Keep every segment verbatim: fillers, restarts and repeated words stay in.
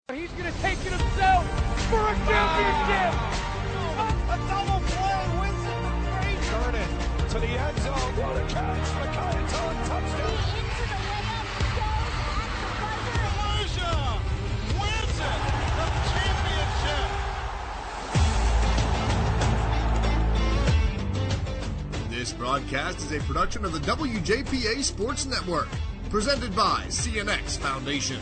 He's going to take it himself for a championship. A double play wins it the great. Jordan to the end zone. What a catch. Micaiah Todd touchdown. Into the layup goes at the buzzer. Elijah wins it. The championship. This broadcast is a production of the W J P A Sports Network, presented by C N X Foundation.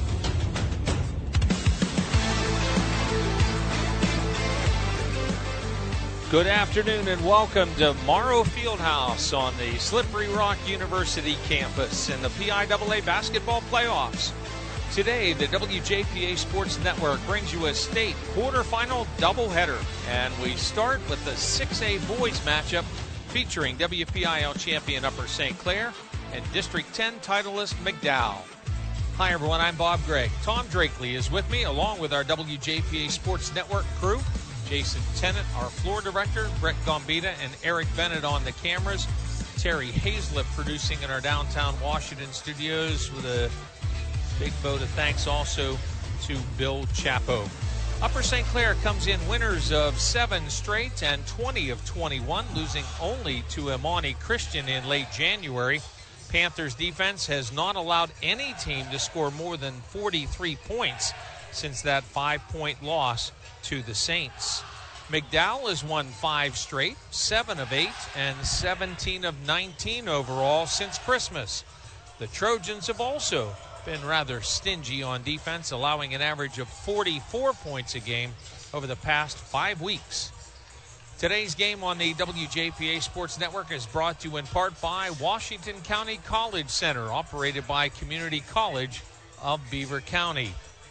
Good afternoon and welcome to Morrow Fieldhouse on the Slippery Rock University campus in the P I A A basketball playoffs. Today, the W J P A Sports Network brings you a state quarterfinal doubleheader, and we start with the six A boys matchup featuring W P I L champion Upper Saint Clair and District ten titleist McDowell. Hi everyone, I'm Bob Gregg. Tom Drakely is with me along with our W J P A Sports Network crew. Jason Tennant, our floor director, Brett Gambita and Eric Bennett on the cameras, Terry Hazlip producing in our downtown Washington studios, with a big vote of thanks also to Bill Chapo. Upper Saint Clair comes in winners of seven straight and twenty of twenty-one, losing only to Imani Christian in late January. Panthers defense has not allowed any team to score more than forty-three points since that five-point loss to the Saints. McDowell has won five straight, seven of eight, and seventeen of nineteen overall since Christmas. The Trojans have also been rather stingy on defense, allowing an average of forty-four points a game over the past five weeks. Today's game on the W J P A Sports Network is brought to you in part by Washington County College Center, operated by Community College of Beaver County.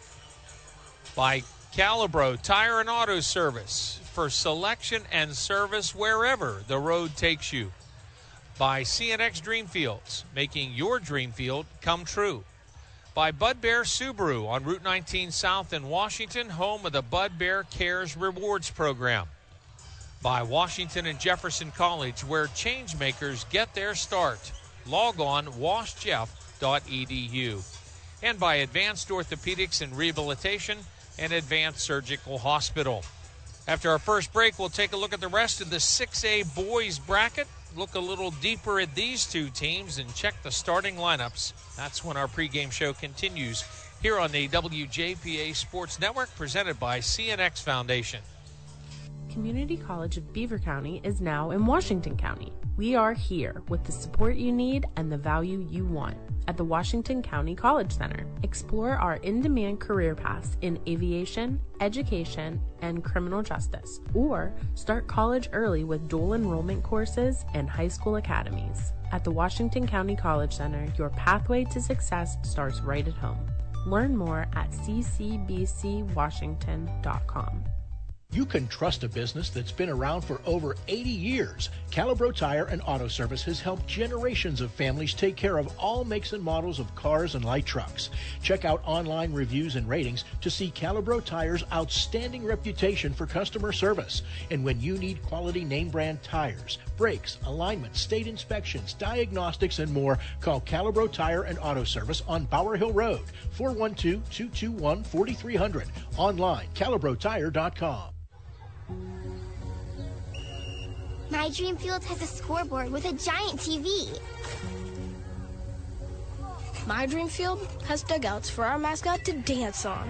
By Calibro Tire and Auto Service, for selection and service wherever the road takes you. By C N X Dreamfields, making your dream field come true. By Bud Bear Subaru on Route nineteen South in Washington, home of the Bud Bear Cares Rewards Program. By Washington and Jefferson College, where change makers get their start. Log on wash jeff dot e d u. And by Advanced Orthopedics and Rehabilitation and Advanced Surgical Hospital. After our first break, we'll take a look at the rest of the six A boys bracket, look a little deeper at these two teams, and check the starting lineups. That's when our pregame show continues here on the W J P A Sports Network, presented by C N X Foundation. Community College of Beaver County is now in Washington County. We are here with the support you need and the value you want at the Washington County College Center. Explore our in-demand career paths in aviation, education, and criminal justice, or start college early with dual enrollment courses and high school academies. At the Washington County College Center, your pathway to success starts right at home. Learn more at c c b c washington dot com. You can trust a business that's been around for over eighty years. Calibro Tire and Auto Service has helped generations of families take care of all makes and models of cars and light trucks. Check out online reviews and ratings to see Calibro Tire's outstanding reputation for customer service. And when you need quality name brand tires, brakes, alignment, state inspections, diagnostics, and more, call Calibro Tire and Auto Service on Bower Hill Road, four one two, two two one, four three zero zero. Online, calibro tire dot com. My dream field has a scoreboard with a giant T V. My dream field has dugouts for our mascot to dance on.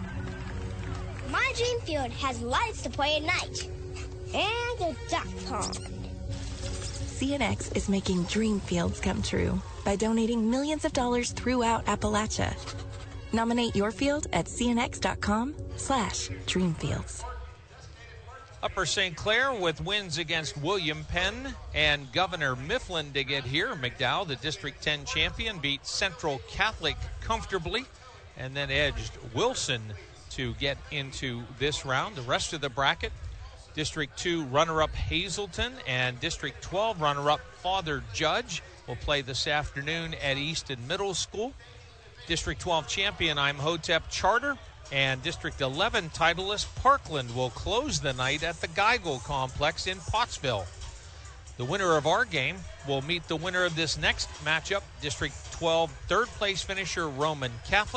My dream field has lights to play at night. And a duck pond. C N X is making dream fields come true by donating millions of dollars throughout Appalachia. Nominate your field at cnx.com slash dreamfields. Upper Saint Clair with wins against William Penn and Governor Mifflin to get here. McDowell, the District ten champion, beat Central Catholic comfortably and then edged Wilson to get into this round. The rest of the bracket, District two runner-up Hazleton and District twelve runner-up Father Judge will play this afternoon at Easton Middle School. District twelve champion Imhotep Charter and District eleven titleist Parkland will close the night at the Geigel Complex in Pottsville. The winner of our game will meet the winner of this next matchup, District twelve third place finisher Roman Catholic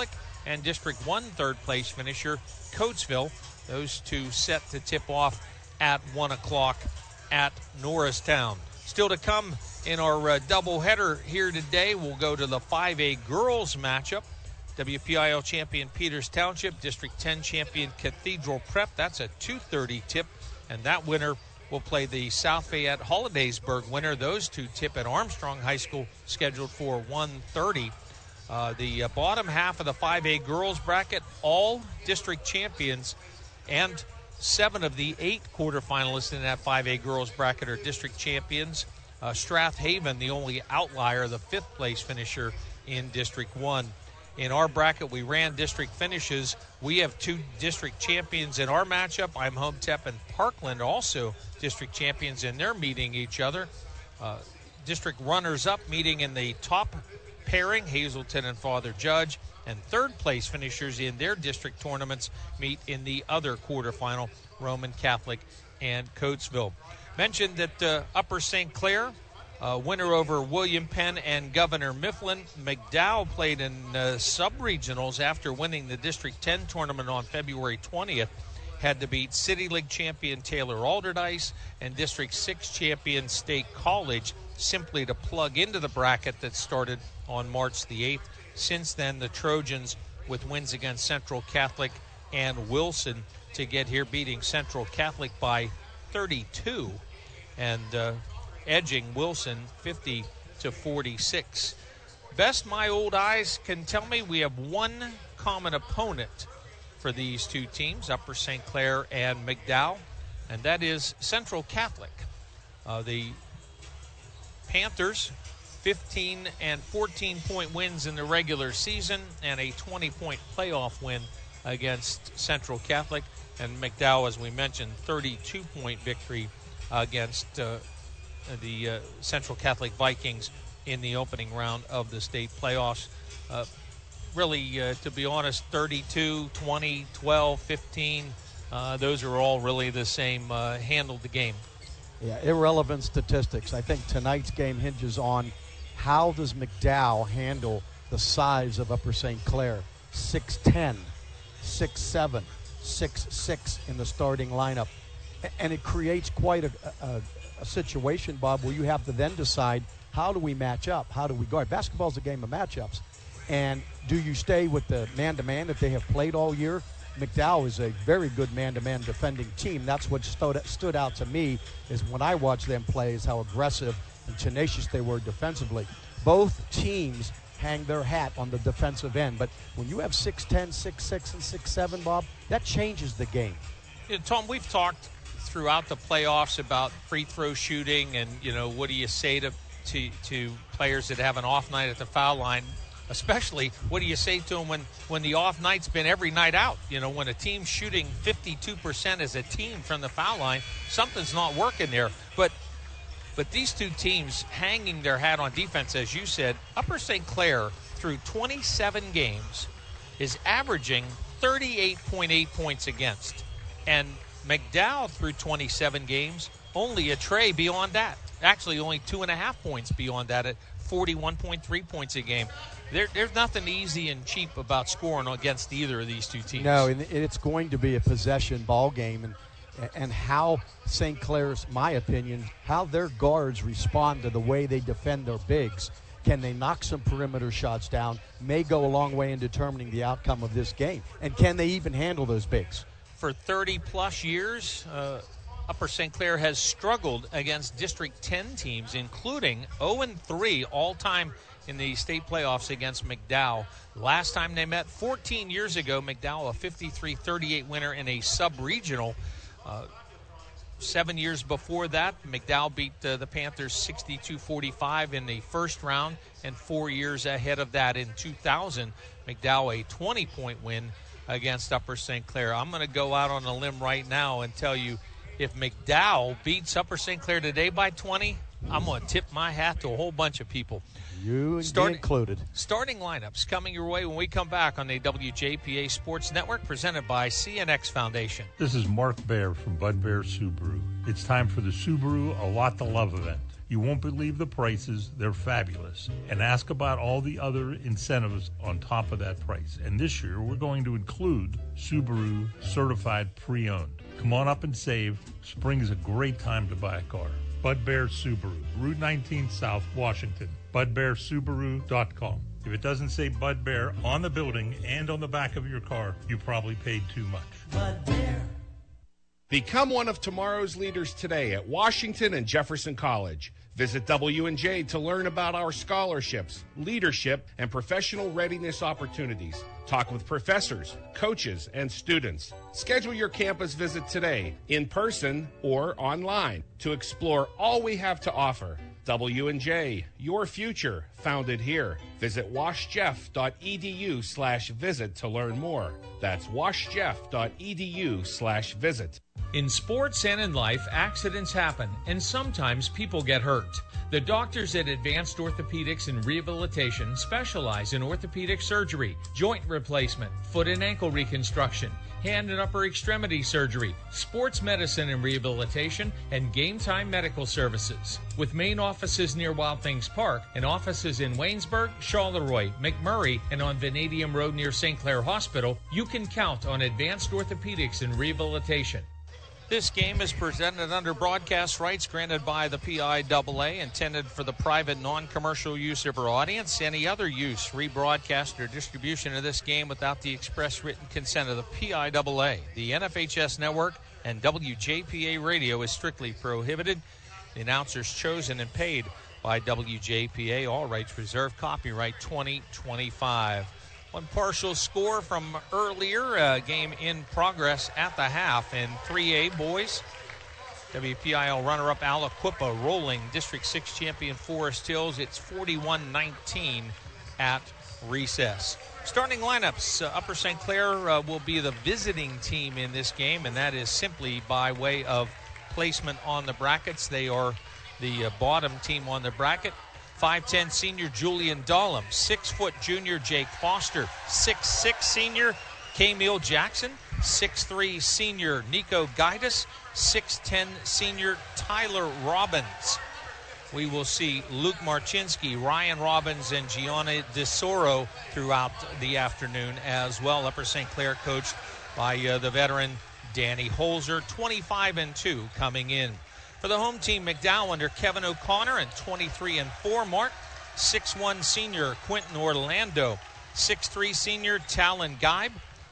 and District one third-place finisher Coatesville. Those two set to tip off at one o'clock at Norristown. Still to come in our uh, doubleheader here today, we'll go to the five A girls matchup. W P I L champion Peters Township, District ten champion Cathedral Prep. That's a two thirty tip, and that winner will play the South Fayette Hollidaysburg winner. Those two tip at Armstrong High School, scheduled for one thirty. Uh, the uh, bottom half of the five A girls bracket, all district champions, and seven of the eight quarterfinalists in that five A girls bracket are district champions. Uh, Strath Haven, the only outlier, the fifth place finisher in District one. In our bracket, we ran district finishes. We have two district champions in our matchup. I'm Hometep and Parkland, also district champions, and they're meeting each other. Uh, district runners-up meeting in the top pairing, Hazelton and Father Judge, and third place finishers in their district tournaments meet in the other quarterfinal, Roman Catholic and Coatesville. Mentioned that uh, Upper Saint Clair, uh, winner over William Penn and Governor Mifflin. McDowell played in uh, sub-regionals after winning the District ten tournament on February twentieth. Had to beat City League champion Taylor Alderdice and District six champion State College simply to plug into the bracket that started on March the eighth. Since then, the Trojans, with wins against Central Catholic and Wilson, to get here, beating Central Catholic by thirty-two and uh, edging Wilson fifty to forty-six. Best my old eyes can tell me, we have one common opponent for these two teams, Upper Saint Clair and McDowell, and that is Central Catholic. Uh, the Panthers, fifteen and fourteen point wins in the regular season and a twenty point playoff win against Central Catholic. And McDowell, as we mentioned, thirty-two point victory against uh, the uh, Central Catholic Vikings in the opening round of the state playoffs. Uh, really, uh, to be honest, thirty-two, twenty, twelve, fifteen, uh, those are all really the same, uh, handled the game. Yeah, irrelevant statistics. I think tonight's game hinges on how does McDowell handle the size of Upper Saint Clair. six ten, six seven, six six in the starting lineup. And it creates quite a, a, a situation, Bob, where you have to then decide, how do we match up? How do we guard? Basketball's a game of matchups. And do you stay with the man-to-man that they have played all year? McDowell is a very good man-to-man defending team. That's what stood, stood out to me is when I watched them play, is how aggressive and tenacious they were defensively. Both teams hang their hat on the defensive end. But when you have six ten, six six, and six seven, Bob, that changes the game. Yeah, Tom, we've talked throughout the playoffs about free throw shooting and, you know, what do you say to, to, to players that have an off night at the foul line? Especially, what do you say to them when, when the off night's been every night out? You know, when a team's shooting fifty-two percent as a team from the foul line, something's not working there. But but these two teams hanging their hat on defense, as you said, Upper Saint Clair through twenty-seven games is averaging thirty-eight point eight points against. And McDowell through twenty-seven games, only a tray beyond that. Actually, only two and a half points beyond that at forty-one point three points a game. There, there's nothing easy and cheap about scoring against either of these two teams. No, and it's going to be a possession ball game. And and how Saint Clair's, my opinion, how their guards respond to the way they defend their bigs. Can they knock some perimeter shots down? May go a long way in determining the outcome of this game. And can they even handle those bigs? For thirty-plus years, uh, Upper Saint Clair has struggled against District ten teams, including oh and three all-time in the state playoffs against McDowell. Last time they met, fourteen years ago, McDowell, a fifty-three thirty-eight winner in a sub-regional. Uh, seven years before that, McDowell beat uh, the Panthers sixty-two forty-five in the first round, and four years ahead of that in two thousand, McDowell a twenty point win against Upper Saint Clair. I'm going to go out on a limb right now and tell you, if McDowell beats Upper Saint Clair today by twenty, I'm going to tip my hat to a whole bunch of people. You Start, included. Starting lineups coming your way when we come back on the W J P A Sports Network, presented by C N X Foundation. This is Mark Baer from Bud Baer Subaru. It's time for the Subaru A Lot to Love event. You won't believe the prices. They're fabulous. And ask about all the other incentives on top of that price. And this year, we're going to include Subaru Certified Pre-Owned. Come on up and save. Spring is a great time to buy a car. Bud Bear Subaru, Route nineteen South, Washington. bud bear subaru dot com. If it doesn't say Bud Bear on the building and on the back of your car, you probably paid too much. Bud Bear. Become one of tomorrow's leaders today at Washington and Jefferson College. Visit W and J to learn about our scholarships, leadership, and professional readiness opportunities. Talk with professors, coaches, and students. Schedule your campus visit today, in person or online, to explore all we have to offer. W and J, your future, founded here. Visit washjeff.edu slash visit to learn more. That's washjeff.edu slash visit. In sports and in life, accidents happen, and sometimes people get hurt. The doctors at Advanced Orthopedics and Rehabilitation specialize in orthopedic surgery, joint replacement, foot and ankle reconstruction, hand and upper extremity surgery, sports medicine and rehabilitation, and game time medical services. With main offices near Wild Things Park and offices in Waynesburg, Charleroi, McMurray, and on Vanadium Road near Saint Clair Hospital, you can count on Advanced Orthopedics and Rehabilitation. This game is presented under broadcast rights granted by the P I A A, intended for the private, non-commercial use of our audience. Any other use, rebroadcast, or distribution of this game without the express written consent of the P I A A, the N F H S Network, and W J P A Radio is strictly prohibited. The announcers chosen and paid by W J P A. All rights reserved. Copyright twenty twenty-five. One partial score from earlier, a game in progress at the half in three A, boys. W P I L runner-up Aliquippa rolling District six champion Forest Hills. It's forty-one nineteen at recess. Starting lineups, uh, Upper Saint Clair uh, will be the visiting team in this game, and that is simply by way of placement on the brackets. They are the uh, bottom team on the bracket. five ten senior Julian Dahlem, six foot junior Jake Foster, six six senior Camille Jackson, six three senior Nico Gaitis, six ten senior Tyler Robbins. We will see Luke Marchinsky, Ryan Robbins, and Gianna DeSoro throughout the afternoon as well. Upper Saint Clair coached by uh, the veteran Danny Holzer, twenty-five and two coming in. For the home team, McDowell under Kevin O'Connor and twenty-three and four mark. six one senior Quentin Orlando. six three senior Talon Geib.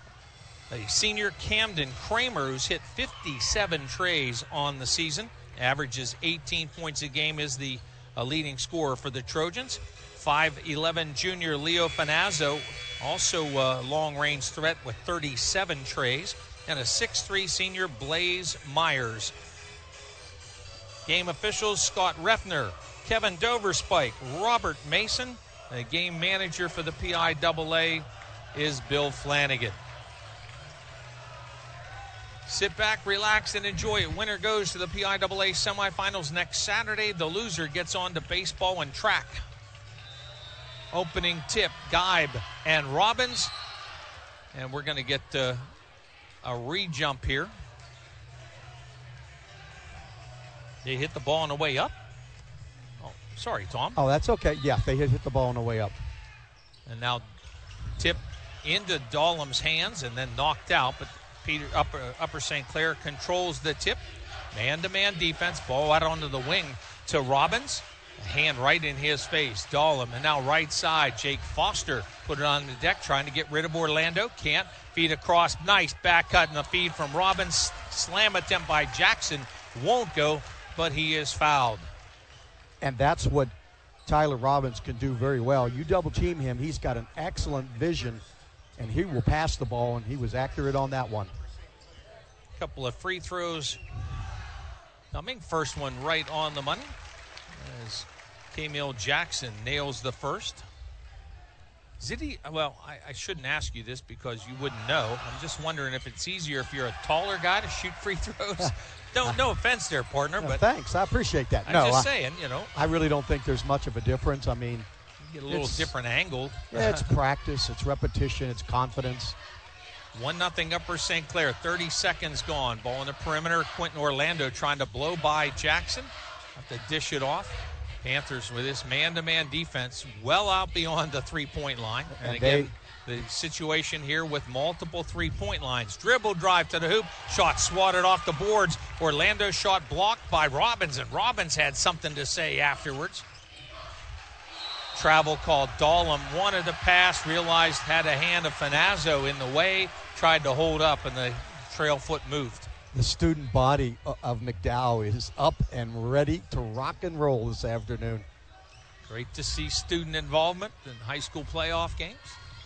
A senior Camden Kramer, who's hit fifty-seven trays on the season. Averages eighteen points a game, is the uh, leading scorer for the Trojans. five eleven junior Leo Finazzo, also a long-range threat with thirty-seven trays. And a six three senior Blaze Myers. Game officials, Scott Refner, Kevin Doverspike, Robert Mason. The game manager for the P I A A is Bill Flanagan. Sit back, relax, and enjoy it. Winner goes to the P I A A semifinals next Saturday. The loser gets on to baseball and track. Opening tip, Geib and Robbins. And we're going to get uh, a re-jump here. They hit the ball on the way up. Oh, sorry, Tom. Oh, that's okay. Yeah, they hit, hit the ball on the way up. And now tip into Dahlem's hands and then knocked out. But Peter Upper, Upper Saint Clair controls the tip. Man-to-man defense. Ball out onto the wing to Robbins. A hand right in his face. Dahlem. And now right side, Jake Foster put it on the deck, trying to get rid of Orlando. Can't. Feed across. Nice back cut and a feed from Robbins. Slam attempt by Jackson. Won't go, but he is fouled. And that's what Tyler Robbins can do very well. You double team him, he's got an excellent vision, and he will pass the ball, and he was accurate on that one. Couple of free throws coming. First one right on the money as Camille Jackson nails the first. Ziddy, well, I, I shouldn't ask you this because you wouldn't know. I'm just wondering if it's easier if you're a taller guy to shoot free throws. Don't, no offense there, partner. No, but thanks, I appreciate that. I'm no, just I, saying, you know. I really don't think there's much of a difference. I mean, you get a little different angle. Yeah, it's practice, it's repetition, it's confidence. One nothing Upper Saint Clair. thirty seconds gone. Ball in the perimeter. Quentin Orlando trying to blow by Jackson. Have to dish it off. Panthers with this man-to-man defense well out beyond the three-point line. And, and again, they, the situation here with multiple three-point lines. Dribble drive to the hoop. Shot swatted off the boards. Orlando shot blocked by Robbins, and Robbins had something to say afterwards. Travel called. Dahlem wanted to pass, realized had a hand of Finazzo in the way, tried to hold up, and the trail foot moved. The student body of McDowell is up and ready to rock and roll this afternoon. Great to see student involvement in high school playoff games.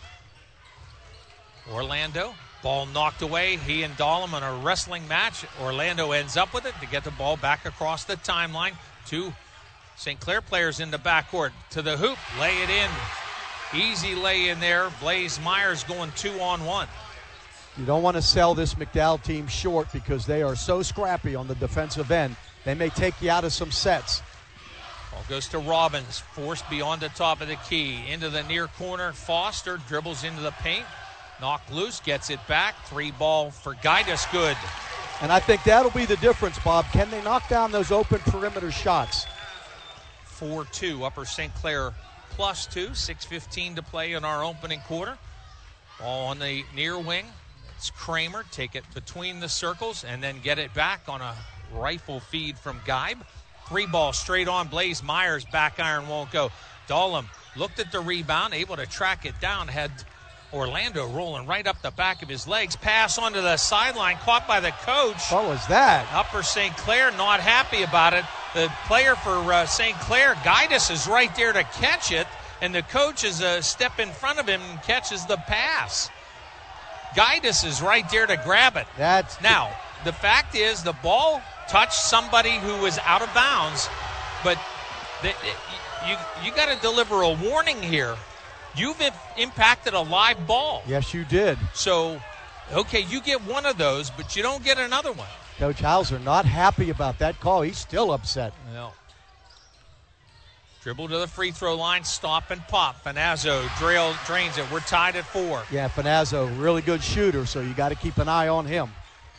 Orlando, ball knocked away. He and Dahlem in a wrestling match. Orlando ends up with it to get the ball back across the timeline. Two Saint Clair players in the backcourt. To the hoop, lay it in. Easy lay in there. Blaze Myers going two on one. You don't want to sell this McDowell team short because they are so scrappy on the defensive end. They may take you out of some sets. Ball goes to Robbins, forced beyond the top of the key. Into the near corner, Foster dribbles into the paint. Knocked loose, gets it back. Three ball for Gaidas, good. And I think that'll be the difference, Bob. Can they knock down those open perimeter shots? four two, Upper Saint Clair plus two. six fifteen to play in our opening quarter. Ball on the near wing. It's Kramer, take it between the circles and then get it back on a rifle feed from Geib. Three ball straight on Blaze Myers, back iron won't go. Dahlem looked at the rebound, able to track it down, had Orlando rolling right up the back of his legs. Pass onto the sideline, caught by the coach. What was that? Upper Saint Clair not happy about it. The player for uh, Saint Clair, Gaidas, is right there to catch it, and the coach is a step in front of him and catches the pass. Gaidas is right there to grab it. That's now, the fact is the ball touched somebody who was out of bounds, but the, you you got to deliver a warning here. You've impacted a live ball. Yes, you did. So, okay, you get one of those, but you don't get another one. Coach Hauser not happy about that call. He's still upset. No. Dribble to the free throw line, stop and pop. Finazzo drail, drains it. We're tied at four. Yeah, Finazzo, really good shooter, so you got to keep an eye on him.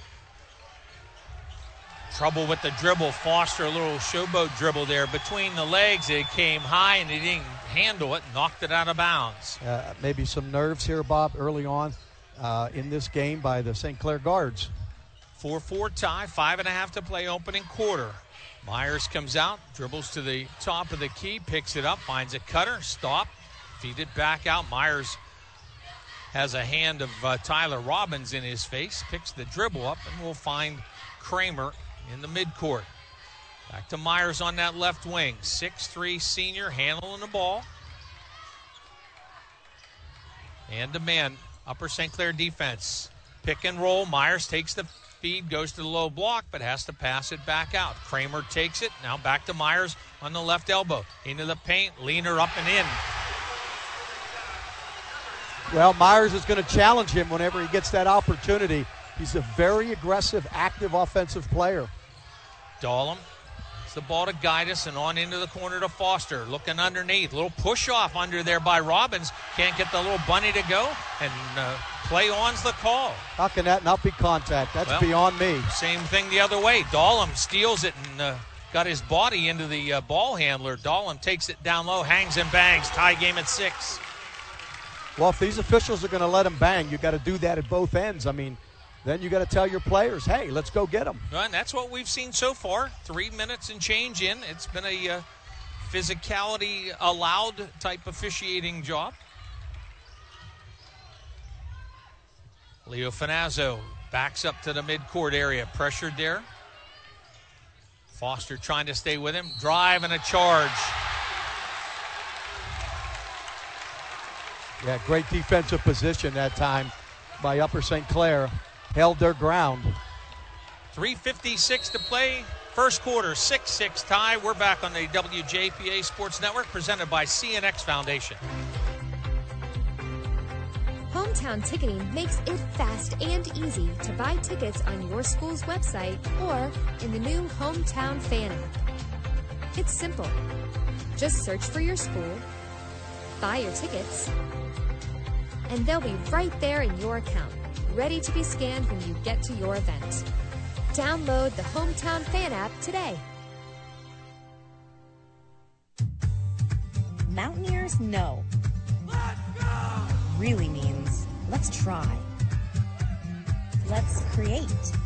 Trouble with the dribble. Foster, a little showboat dribble there. Between the legs, it came high and he didn't handle it, knocked it out of bounds. Uh, maybe some nerves here, Bob, early on uh, in this game by the Saint Clair guards. four four tie, five and a half to play opening quarter. Myers comes out, dribbles to the top of the key, picks it up, finds a cutter, stop, feed it back out. Myers has a hand of uh, Tyler Robbins in his face, picks the dribble up, and we'll find Kramer in the midcourt. Back to Myers on that left wing. six three senior, handling the ball. And to man, Upper Saint Clair defense. Pick and roll, Myers takes the feed, goes to the low block, but has to pass it back out. Kramer takes it, now back to Myers on the left elbow. Into the paint, leaner up and in. Well, Myers is going to challenge him whenever he gets that opportunity. He's a very aggressive, active offensive player. Dahlem, it's the ball to Gaidas and on into the corner to Foster. Looking underneath, little push off under there by Robbins. Can't get the little bunny to go, and uh, play on's the call. How can that not be contact? That's well, beyond me. Same thing the other way. Dahlem steals it and uh, got his body into the uh, ball handler. Dahlem takes it down low, hangs and bangs. Tie game at six. Well, if these officials are going to let him bang, you got to do that at both ends. I mean, then you got to tell your players, hey, let's go get them. Well, and that's what we've seen so far. Three minutes and change in. It's been a uh, physicality allowed type officiating job. Leo Finazzo backs up to the midcourt area. Pressured there. Foster trying to stay with him. Drive and a charge. Yeah, great defensive position that time by Upper Saint Clair. Held their ground. three fifty-six to play. First quarter, six six tie. We're back on the W J P A Sports Network, presented by C N X Foundation. Hometown Ticketing makes it fast and easy to buy tickets on your school's website or in the new Hometown Fan app. It's simple. Just search for your school, buy your tickets, and they'll be right there in your account, ready to be scanned when you get to your event. Download the Hometown Fan app today. Mountaineers know. Really means let's try. Let's create.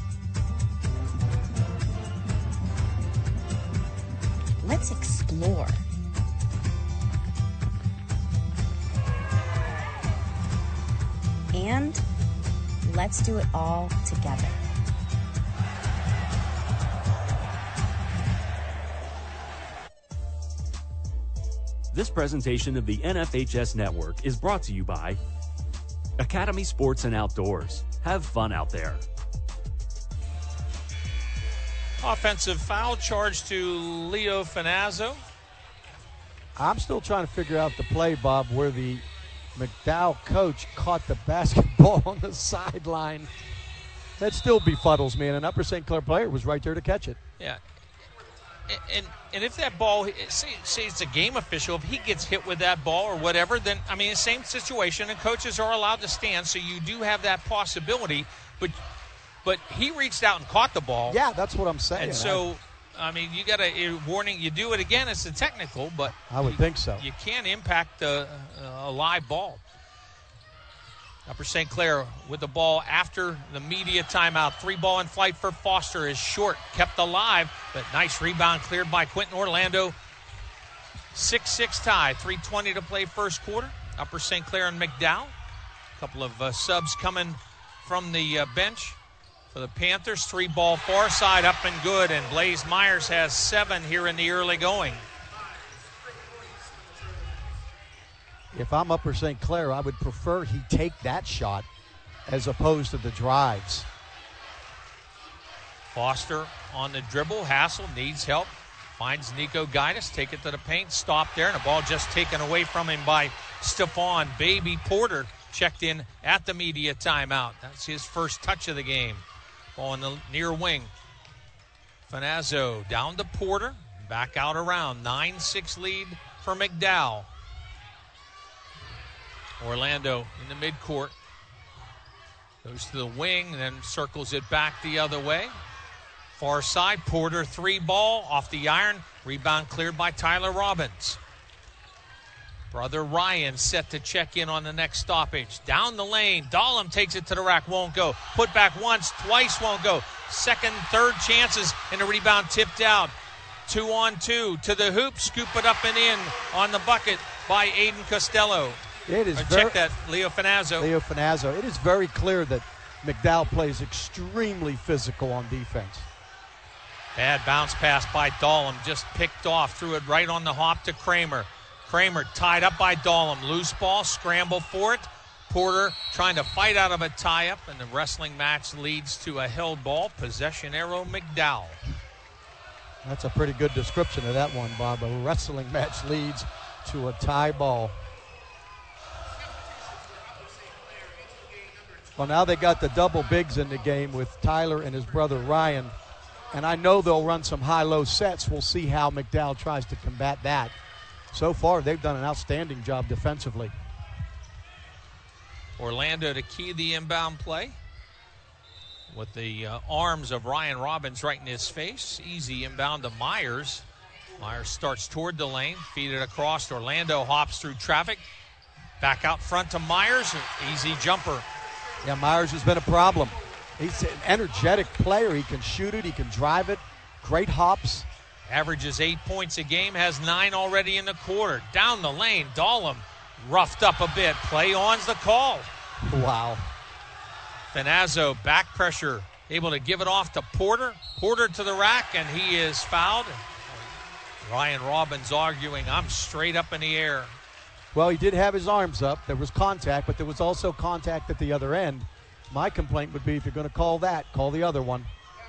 Let's explore. And let's do it all together. This presentation of the N F H S Network is brought to you by Academy Sports and Outdoors. Have fun out there. Offensive foul charge to Leo Finazzo. I'm still trying to figure out the play, Bob, where the McDowell coach caught the basketball on the sideline. That still befuddles me, and an Upper Saint Clair player was right there to catch it. Yeah. And and if that ball, say, say it's a game official, if he gets hit with that ball or whatever, then, I mean, the same situation, and coaches are allowed to stand, so you do have that possibility. But but he reached out and caught the ball. Yeah, that's what I'm saying. And so, I mean, you got a, a warning. You do it again, it's a technical, but I would you, think so. You can't impact a, a live ball. Upper Saint Clair with the ball after the media timeout. Three ball in flight for Foster is short, kept alive, but nice rebound cleared by Quentin Orlando. six six tie, three twenty to play first quarter. Upper Saint Clair and McDowell. A couple of uh, subs coming from the uh, bench for the Panthers. Three ball far side up and good, and Blaze Myers has seven here in the early going. If I'm Upper Saint Clair, I would prefer he take that shot as opposed to the drives. Foster on the dribble. Hassel needs help. Finds Nico Gaitis. Take it to the paint. Stop there. And the ball just taken away from him by Stephon Baby Porter. Checked in at the media timeout. That's his first touch of the game. Ball in the near wing. Finazzo down to Porter. Back out around. nine six lead for McDowell. Orlando in the midcourt. Goes to the wing and then circles it back the other way. Far side, Porter three ball off the iron. Rebound cleared by Tyler Robbins. Brother Ryan set to check in on the next stoppage. Down the lane, Dahlem takes it to the rack, won't go. Put back once, twice, won't go. Second, third chances, and the rebound tipped out. Two on two to the hoop, scoop it up and in on the bucket by Aiden Costello. It is or very, check that, Leo Finazzo. Leo Finazzo. It is very clear that McDowell plays extremely physical on defense. Bad bounce pass by Dahlem, just picked off, threw it right on the hop to Kramer. Kramer tied up by Dahlem, loose ball, scramble for it. Porter trying to fight out of a tie-up, and the wrestling match leads to a held ball. Possession arrow, McDowell. That's a pretty good description of that one, Bob. A wrestling match leads to a tie ball. Well, now they got the double bigs in the game with Tyler and his brother Ryan. And I know they'll run some high-low sets. We'll see how McDowell tries to combat that. So far, they've done an outstanding job defensively. Orlando to key the inbound play with the uh, arms of Ryan Robbins right in his face. Easy inbound to Myers. Myers starts toward the lane, feed it across. Orlando hops through traffic. Back out front to Myers. Easy jumper. Yeah, Myers has been a problem. He's an energetic player. He can shoot it. He can drive it. Great hops. Averages eight points a game. Has nine already in the quarter. Down the lane, Dahlem roughed up a bit. Play on's the call. Wow. Finazzo, back pressure, able to give it off to Porter. Porter to the rack, and he is fouled. Ryan Robbins arguing, I'm straight up in the air. Well, he did have his arms up. There was contact, but there was also contact at the other end. My complaint would be if you're going to call that, call the other one.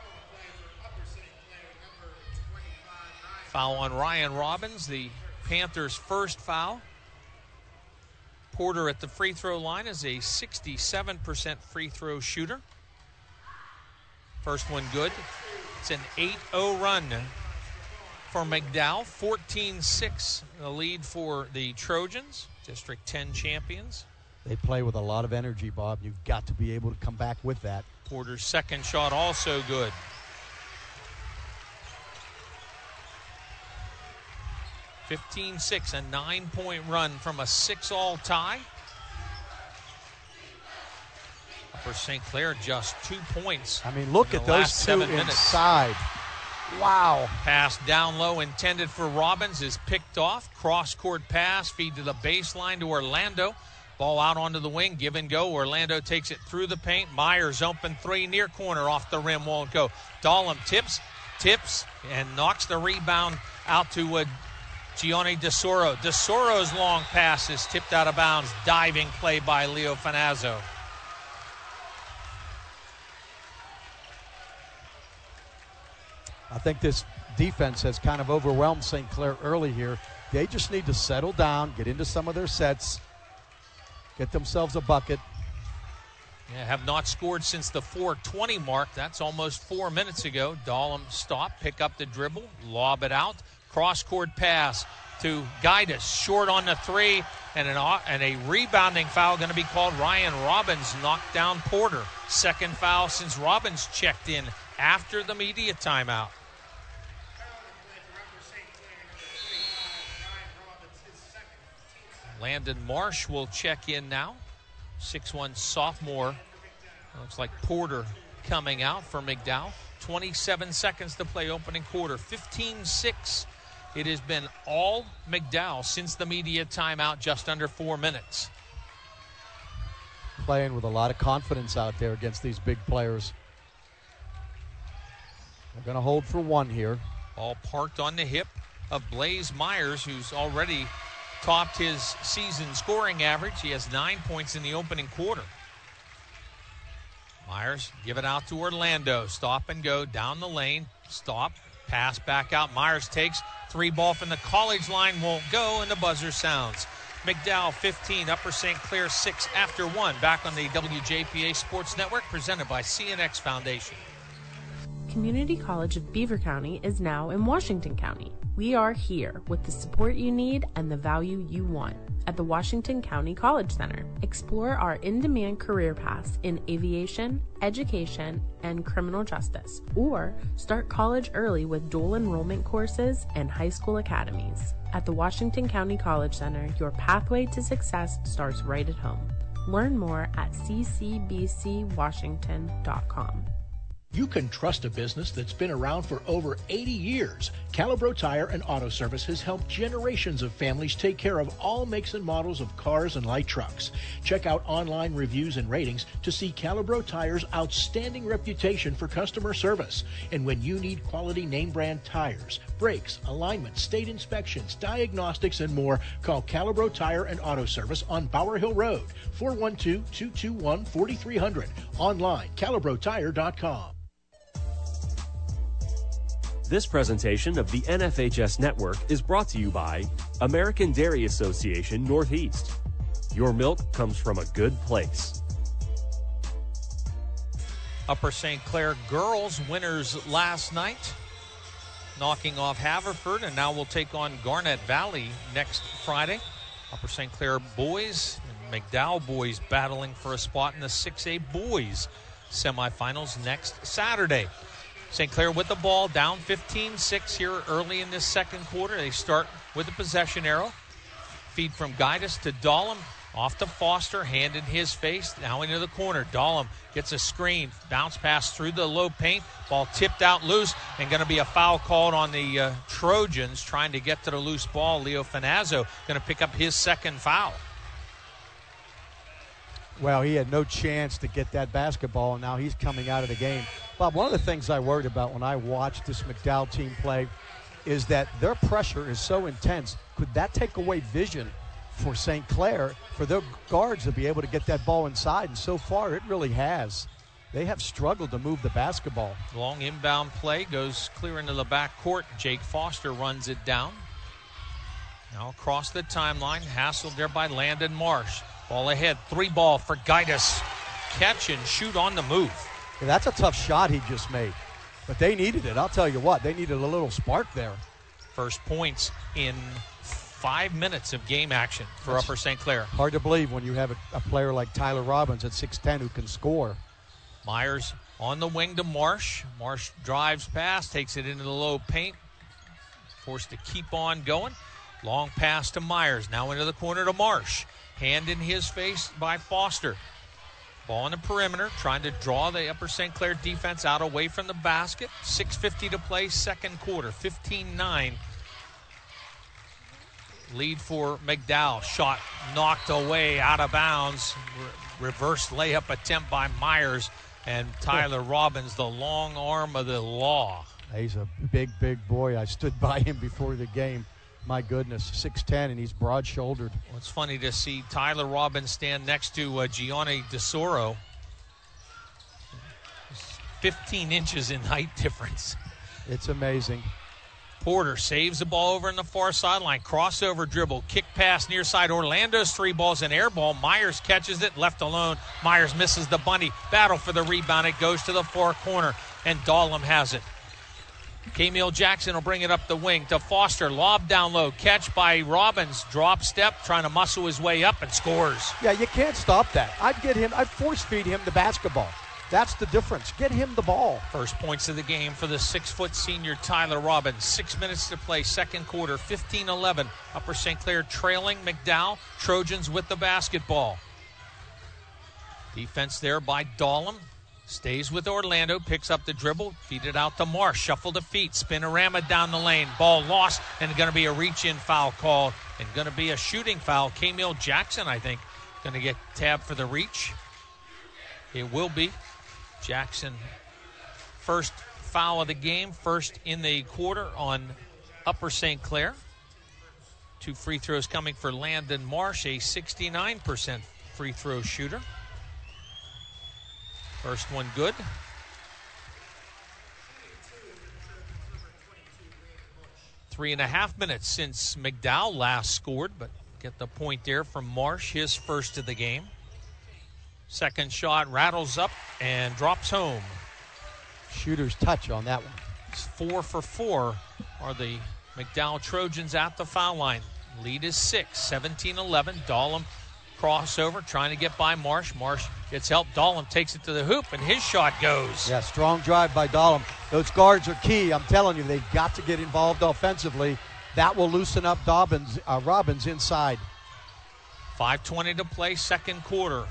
Foul on Ryan Robbins, the Panthers' first foul. Porter at the free throw line is a sixty-seven percent free throw shooter. First one good. It's an eight oh run for McDowell. fourteen six the lead for the Trojans, District ten champions. They play with a lot of energy, Bob. You've got to be able to come back with that. Porter's second shot also good. fifteen six, a nine-point run from a six-all tie. Upper Saint Clair just two points. I mean, look at those two inside. Wow. Pass down low intended for Robbins is picked off. Cross-court pass, feed to the baseline to Orlando. Ball out onto the wing, give and go. Orlando takes it through the paint. Myers open three, near corner, off the rim, won't go. Dahlem tips, tips, and knocks the rebound out to uh, Gianni DeSoro. DeSoro's long pass is tipped out of bounds. Diving play by Leo Finazzo. I think this defense has kind of overwhelmed Saint Clair early here. They just need to settle down, get into some of their sets, get themselves a bucket. Yeah, have not scored since the four twenty mark. That's almost four minutes ago. Dahlem stop, pick up the dribble, lob it out. Cross-court pass to Gaitis, short on the three, and an and a rebounding foul going to be called. Ryan Robbins knocked down Porter. Second foul since Robbins checked in after the media timeout. Landon Marsh will check in now. six one sophomore. Looks like Porter coming out for McDowell. twenty-seven seconds to play opening quarter. fifteen six. It has been all McDowell since the media timeout, just under four minutes. Playing with a lot of confidence out there against these big players. They're going to hold for one here. Ball parked on the hip of Blaze Myers, who's already topped his season scoring average. He has nine points in the opening quarter. Myers give it out to Orlando. Stop and go down the lane. Stop. Pass back out. Myers takes. Three ball from the college line won't go, and the buzzer sounds. McDowell fifteen, Upper Saint Clair six after one. Back on the W J P A Sports Network, presented by C N X Foundation. Community College of Beaver County is now in Washington County. We are here with the support you need and the value you want at the Washington County College Center. Explore our in-demand career paths in aviation, education, and criminal justice, or start college early with dual enrollment courses and high school academies. At the Washington County College Center, your pathway to success starts right at home. Learn more at c c b c washington dot com. You can trust a business that's been around for over eighty years. Calibro Tire and Auto Service has helped generations of families take care of all makes and models of cars and light trucks. Check out online reviews and ratings to see Calibro Tire's outstanding reputation for customer service. And when you need quality name brand tires, brakes, alignment, state inspections, diagnostics, and more, call Calibro Tire and Auto Service on Bower Hill Road, four one two, two two one, four three zero zero. Online, calibro tire dot com. This presentation of the N F H S Network is brought to you by American Dairy Association Northeast. Your milk comes from a good place. Upper Saint Clair girls winners last night, knocking off Haverford, and now we'll take on Garnet Valley next Friday. Upper Saint Clair boys and McDowell boys battling for a spot in the six A boys semifinals next Saturday. Saint Clair with the ball, down fifteen six here early in this second quarter. They start with the possession arrow. Feed from Gaitis to Dahlem. Off to Foster, hand in his face. Now into the corner. Dahlem gets a screen. Bounce pass through the low paint. Ball tipped out loose, and going to be a foul called on the uh, Trojans trying to get to the loose ball. Leo Finazzo going to pick up his second foul. Well, he had no chance to get that basketball, and now he's coming out of the game. Bob, one of the things I worried about when I watched this McDowell team play is that their pressure is so intense. Could that take away vision for Saint Clair, for their guards to be able to get that ball inside? And so far, it really has. They have struggled to move the basketball. Long inbound play goes clear into the back court. Jake Foster runs it down. Now across the timeline, hassled there by Landon Marsh. Ball ahead, three ball for Gaitis. Catch and shoot on the move. Yeah, that's a tough shot he just made. But they needed it. I'll tell you what, they needed a little spark there. First points in five minutes of game action for that's Upper Saint Clair. Hard to believe when you have a, a player like Tyler Robbins at six ten who can score. Myers on the wing to Marsh. Marsh drives past, takes it into the low paint. Forced to keep on going. Long pass to Myers. Now into the corner to Marsh. Hand in his face by Foster. Ball on the perimeter, trying to draw the Upper Saint Clair defense out away from the basket. six fifty to play, second quarter, fifteen nine. Lead for McDowell. Shot knocked away, out of bounds. Re- reverse layup attempt by Myers. And Tyler Robbins, the long arm of the law. He's a big, big boy. I stood by him before the game. My goodness, six ten, and he's broad-shouldered. Well, it's funny to see Tyler Robbins stand next to uh, Gianni DeSoro. fifteen inches in height difference. It's amazing. Porter saves the ball over in the far sideline. Crossover dribble, kick pass near side. Orlando's three balls, an air ball. Myers catches it, left alone. Myers misses the bunny. Battle for the rebound. It goes to the far corner, and Dahlem has it. Camille Jackson will bring it up the wing to Foster. Lob down low. Catch by Robbins. Drop step, trying to muscle his way up and scores. Yeah, you can't stop that. I'd get him, I'd force feed him the basketball. That's the difference. Get him the ball. First points of the game for the six-foot senior Tyler Robbins. Six minutes to play, second quarter, fifteen eleven. Upper Saint Clair trailing McDowell. Trojans with the basketball. Defense there by Dahlem. Stays with Orlando, picks up the dribble, feed it out to Marsh, shuffle to feet, spinorama down the lane, ball lost, and going to be a reach-in foul called, and going to be a shooting foul. Camille Jackson, I think, going to get tabbed for the reach. It will be. Jackson, first foul of the game, first in the quarter on Upper Saint Clair. Two free throws coming for Landon Marsh, a sixty-nine percent free throw shooter. First one good. Three and a half minutes since McDowell last scored, but get the point there from Marsh, his first of the game. Second shot rattles up and drops home. Shooter's touch on that one. It's four for four are the McDowell Trojans at the foul line. Lead is six, seventeen eleven. Dahlem crossover, trying to get by Marsh. Marsh gets help. Dahlem takes it to the hoop, and his shot goes. Yeah, strong drive by Dahlem. Those guards are key. I'm telling you, they've got to get involved offensively. That will loosen up Dobbins, uh, Robbins inside. five twenty to play, second quarter.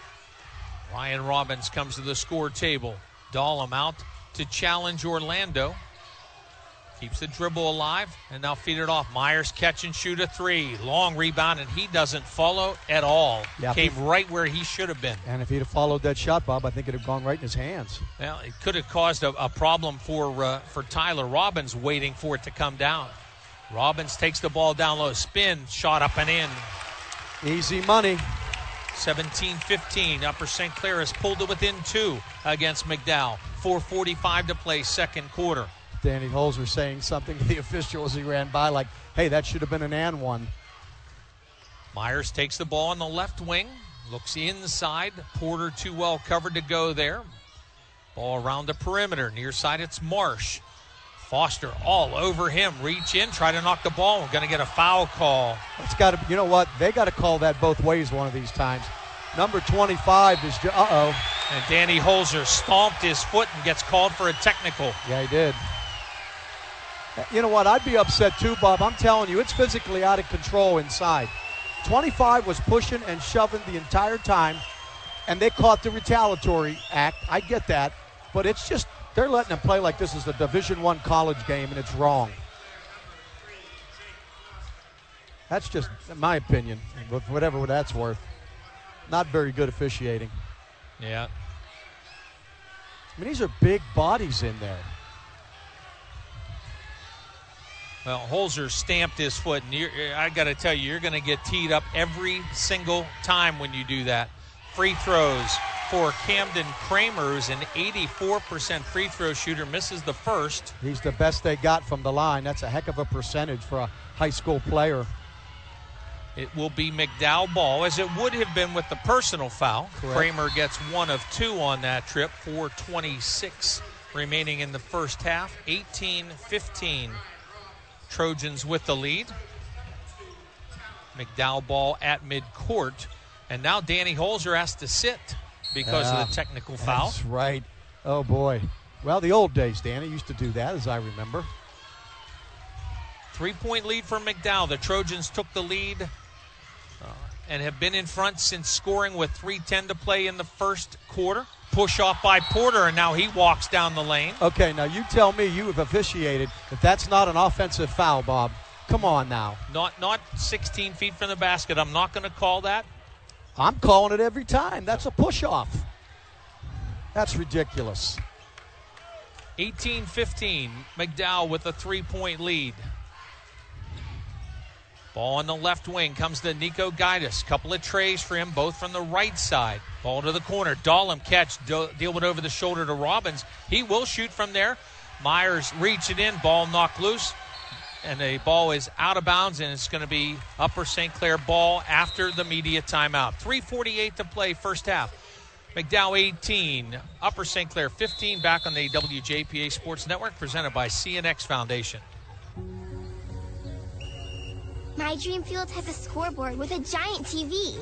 Ryan Robbins comes to the score table. Dahlem out to challenge Orlando. Keeps the dribble alive, and now feed it off. Myers catch and shoot a three. Long rebound, and he doesn't follow at all. Yeah, Came he, right where he should have been. And if he'd have followed that shot, Bob, I think it would have gone right in his hands. Well, it could have caused a, a problem for uh, for Tyler Robbins waiting for it to come down. Robbins takes the ball down low. Spin, shot up and in. Easy money. seventeen fifteen. Upper Saint Clair has pulled it within two against McDowell. four forty-five to play, second quarter. Danny Holzer saying something to the official as he ran by, like, hey, that should have been an and one. Myers takes the ball on the left wing, looks inside. Porter too well covered to go there. Ball around the perimeter. Near side, it's Marsh. Foster all over him. Reach in, try to knock the ball. We're going to get a foul call. It's got to. You know what? They got to call that both ways one of these times. Number twenty-five is. Uh oh. And Danny Holzer stomped his foot and gets called for a technical. Yeah, he did. You know what? I'd be upset too, Bob. I'm telling you, it's physically out of control inside. twenty-five was pushing and shoving the entire time, and they caught the retaliatory act. I get that, but it's just they're letting them play like this is a Division One college game, and it's wrong. That's just my opinion, whatever that's worth. Not very good officiating. Yeah. I mean, these are big bodies in there. Well, Holzer stamped his foot, and you're, I got to tell you, you're going to get teed up every single time when you do that. Free throws for Camden Kramer, who's an eighty-four percent free throw shooter, misses the first. He's the best they got from the line. That's a heck of a percentage for a high school player. It will be McDowell ball, as it would have been with the personal foul. Correct. Kramer gets one of two on that trip, four twenty-six remaining in the first half, eighteen fifteen. Trojans with the lead. McDowell ball at midcourt. And now Danny Holzer has to sit because yeah, of the technical foul. That's right. Oh, boy. Well, the old days, Danny used to do that, as I remember. Three-point lead for McDowell. The Trojans took the lead uh, and have been in front since scoring with three ten to play in the first quarter. Push off by Porter, and now he walks down the lane. Okay, now you tell me, you have officiated, if that's not an offensive foul, Bob. Come on now. Not not sixteen feet from the basket. I'm not going to call that. I'm calling it every time. That's a push-off. That's ridiculous. eighteen fifteen, McDowell with a three-point lead. Ball on the left wing comes to Nico Gaitis. Couple of trays for him, both from the right side. Ball to the corner. Dahlem catch, deal it over the shoulder to Robbins. He will shoot from there. Myers reach it in, ball knocked loose. And the ball is out of bounds, and it's going to be Upper Saint Clair ball after the media timeout. three forty-eight to play, first half. McDowell eighteen, Upper Saint Clair fifteen, back on the W J P A Sports Network, presented by C N X Foundation. My dream field has a scoreboard with a giant T V.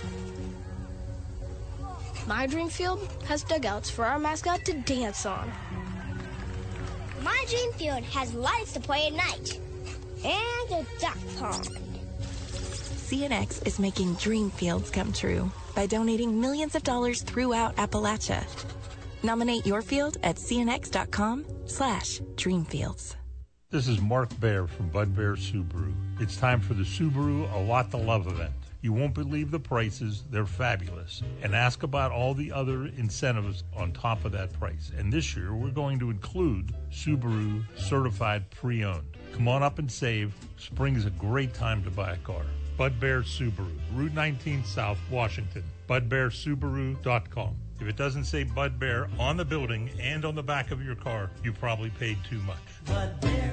My dream field has dugouts for our mascot to dance on. My dream field has lights to play at night. And a duck pond. C N X is making dream fields come true by donating millions of dollars throughout Appalachia. Nominate your field at cnx.com slash dreamfields. This is Mark Baer from Bud Bear Subaru. It's time for the Subaru A Lot to Love event. You won't believe the prices. They're fabulous. And ask about all the other incentives on top of that price. And this year, we're going to include Subaru Certified Pre-Owned. Come on up and save. Spring is a great time to buy a car. Bud Bear Subaru, Route nineteen South, Washington. bud bear subaru dot com. If it doesn't say Bud Bear on the building and on the back of your car, you probably paid too much. Bud Bear.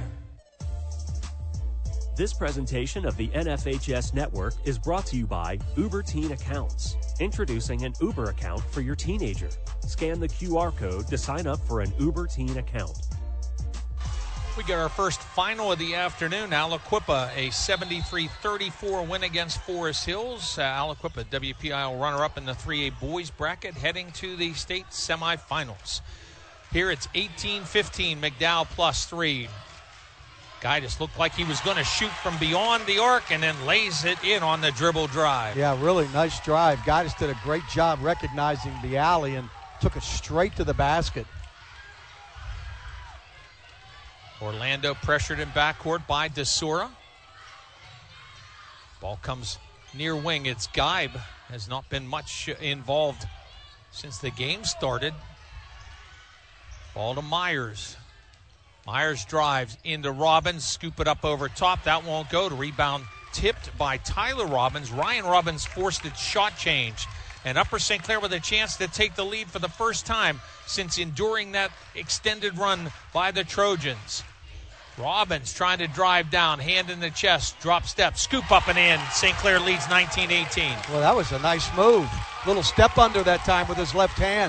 This presentation of the N F H S Network is brought to you by Uber Teen Accounts. Introducing an Uber account for your teenager. Scan the Q R code to sign up for an Uber Teen account. We get our first final of the afternoon. Aliquippa, a seventy-three thirty-four win against Forest Hills. Uh, Aliquippa, W P I L runner-up in the three A boys bracket, heading to the state semifinals. Here it's eighteen fifteen, McDowell plus three. Guy just looked like he was going to shoot from beyond the arc and then lays it in on the dribble drive. Yeah, really nice drive. Guy just did a great job recognizing the alley and took it straight to the basket. Orlando pressured in backcourt by DeSora. Ball comes near wing. It's Geib. Has not been much involved since the game started. Ball to Myers. Myers drives into Robbins. Scoop it up over top. That won't go. To rebound tipped by Tyler Robbins. Ryan Robbins forced its shot change. And Upper Saint Clair with a chance to take the lead for the first time since enduring that extended run by the Trojans. Robbins trying to drive down, hand in the chest, drop step, scoop up and in. Saint Clair leads nineteen eighteen. Well, that was a nice move. Little step under that time with his left hand.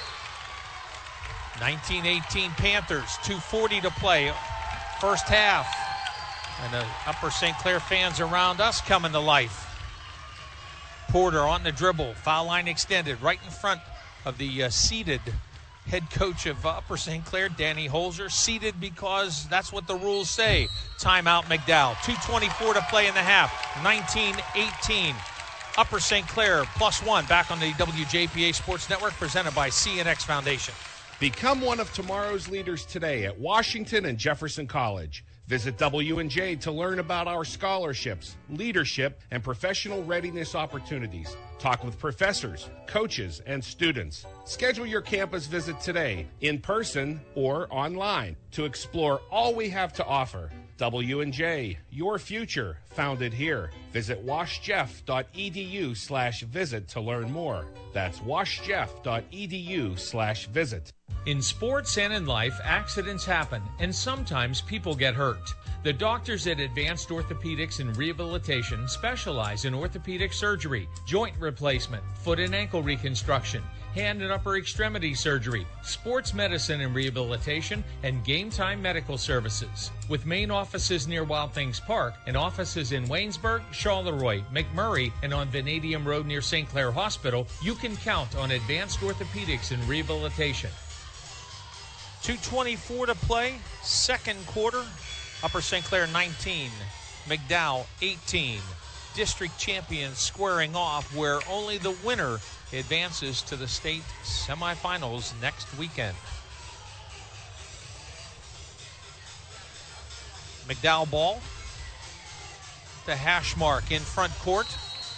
nineteen eighteen Panthers, two forty to play, first half. And the Upper Saint Clair fans around us coming to life. Porter on the dribble, foul line extended, right in front of the uh, seated head coach of Upper Saint Clair, Danny Holzer. Seated because that's what the rules say. Timeout McDowell. two twenty-four to play in the half. nineteen eighteen. Upper Saint Clair plus one back on the W J P A Sports Network, presented by C N X Foundation. Become one of tomorrow's leaders today at Washington and Jefferson College. Visit W and J to learn about our scholarships, leadership, and professional readiness opportunities. Talk with professors, coaches, and students. Schedule your campus visit today, in person or online, to explore all we have to offer. W and J, your future, founded here. Visit washjeff.edu slash visit to learn more. That's washjeff.edu slash visit. In sports and in life, accidents happen, and sometimes people get hurt. The doctors at Advanced Orthopedics and Rehabilitation specialize in orthopedic surgery, joint replacement, foot and ankle reconstruction, hand and upper extremity surgery, sports medicine and rehabilitation, and game time medical services. With main offices near Wild Things Park and offices in Waynesburg, Charleroi, McMurray, and on Vanadium Road near Saint Clair Hospital, you can count on Advanced Orthopedics and Rehabilitation. two twenty-four to play, second quarter. Upper Saint Clair nineteen, McDowell eighteen. District champions squaring off, where only the winner advances to the state semifinals next weekend. McDowell ball. The hash mark in front court.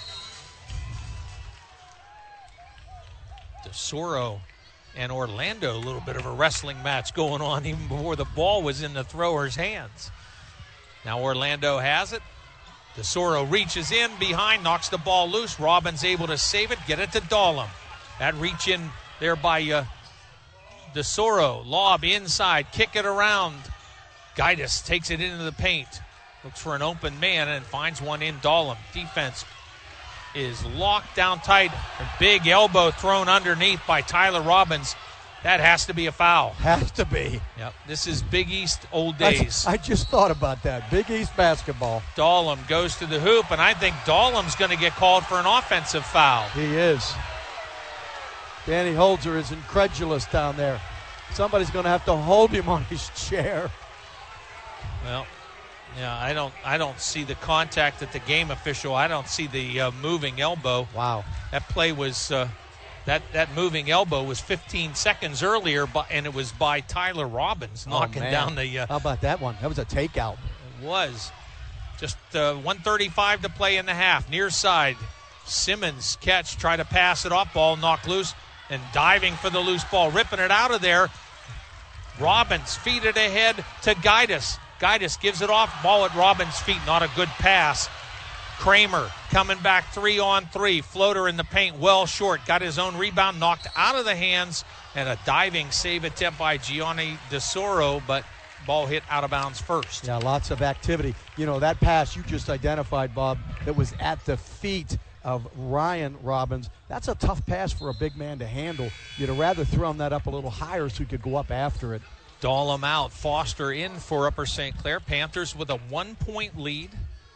DeSoro and Orlando, a little bit of a wrestling match going on even before the ball was in the thrower's hands. Now Orlando has it. DeSoro reaches in behind, knocks the ball loose. Robbins able to save it, get it to Dahlem. That reach in there by uh, DeSoro. Lob inside, kick it around. Gaitis takes it into the paint. Looks for an open man and finds one in Dahlem. Defense is locked down tight. A big elbow thrown underneath by Tyler Robbins. That has to be a foul. Has to be. Yep. This is Big East old days. I, I just thought about that. Big East basketball. Dahlem goes to the hoop, and I think Dahlem's going to get called for an offensive foul. He is. Danny Holzer is incredulous down there. Somebody's going to have to hold him on his chair. Well, yeah, I don't I don't see the contact at the game official. I don't see the uh, moving elbow. Wow. That play was, uh, that, that moving elbow was fifteen seconds earlier, by, and it was by Tyler Robbins knocking oh, down the. Uh, How about that one? That was a takeout. It was. Just uh, one thirty-five to play in the half. Near side. Simmons catch, try to pass it off. Ball knocked loose and diving for the loose ball. Ripping it out of there. Robbins feed it ahead to Gaitis. Gaitis gives it off. Ball at Robbins' feet. Not a good pass. Kramer coming back three on three. Floater in the paint, well short. Got his own rebound knocked out of the hands. And a diving save attempt by Gianni DeSoro, but ball hit out of bounds first. Yeah, lots of activity. You know, that pass you just identified, Bob, that was at the feet of Ryan Robbins. That's a tough pass for a big man to handle. You'd have rather thrown that up a little higher so he could go up after it. Dahlem out. Foster in for Upper Saint Clair. Panthers with a one-point lead.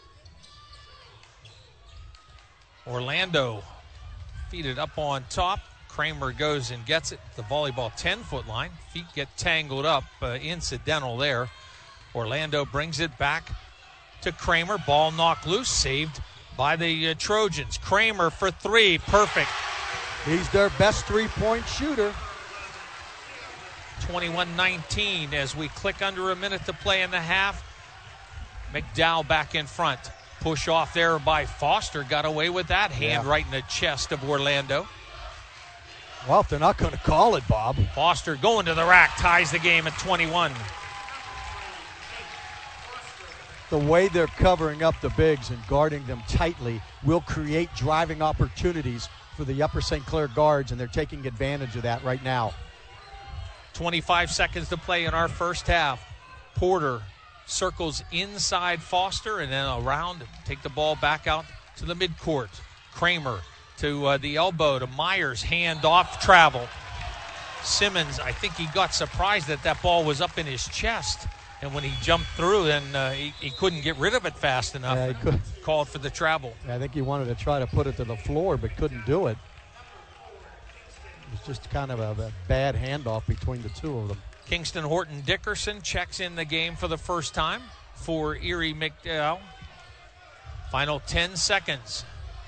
Orlando feed it up on top. Kramer goes and gets it at the volleyball ten-foot line. Feet get tangled up. Uh, incidental there. Orlando brings it back to Kramer. Ball knocked loose. Saved by the uh, Trojans. Kramer for three. Perfect. He's their best three-point shooter. twenty-one nineteen as we click under a minute to play in the half. McDowell back in front. Push off there by Foster. Got away with that. Hand Yeah. right in the chest of Orlando. Well, if they're not going to call it, Bob. Foster going to the rack. Ties the game at twenty-one. The way they're covering up the bigs and guarding them tightly will create driving opportunities for the Upper Saint Clair guards, and they're taking advantage of that right now. twenty-five seconds to play in our first half. Porter circles inside Foster and then around, take the ball back out to the midcourt. Kramer to uh, the elbow to Myers, hand off, travel. Simmons, I think he got surprised that that ball was up in his chest, and when he jumped through, then uh, he, he couldn't get rid of it fast enough. Yeah, he could. Called for the travel. I think he wanted to try to put it to the floor but couldn't do it. It was just kind of a, a bad handoff between the two of them. Kingston Horton Dickerson checks in the game for the first time for Erie McDowell. Final ten seconds.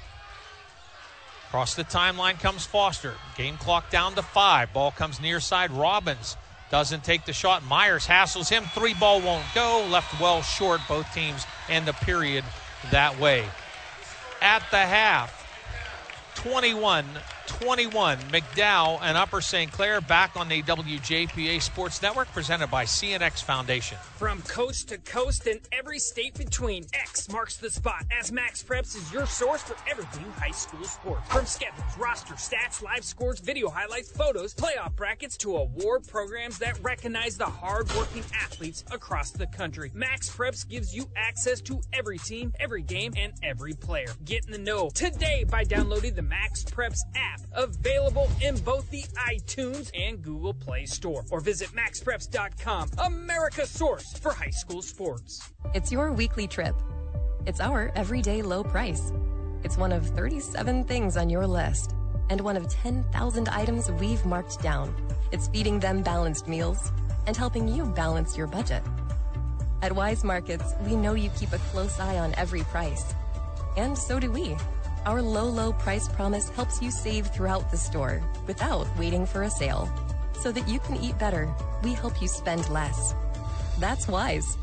Across the timeline comes Foster. Game clock down to five. Ball comes near side. Robbins doesn't take the shot. Myers hassles him. Three ball won't go. Left well short. Both teams end the period that way. At the half, twenty-one twenty-one, McDowell and Upper Saint Clair back on the W J P A Sports Network, presented by C N X Foundation. From coast to coast and every state between, X marks the spot as Max Preps is your source for everything high school sports. From schedules, roster stats, live scores, video highlights, photos, playoff brackets, to award programs that recognize the hard-working athletes across the country. Max Preps gives you access to every team, every game, and every player. Get in the know today by downloading the Max Preps app, available in both the iTunes and Google Play Store. Or visit max preps dot com, America's source for high school sports. It's your weekly trip. It's our everyday low price. It's one of thirty-seven things on your list, and one of ten thousand items we've marked down. It's feeding them balanced meals and helping you balance your budget. At Wise Markets, we know you keep a close eye on every price. And so do we. Our low, low price promise helps you save throughout the store without waiting for a sale. So that you can eat better, we help you spend less. That's Wise.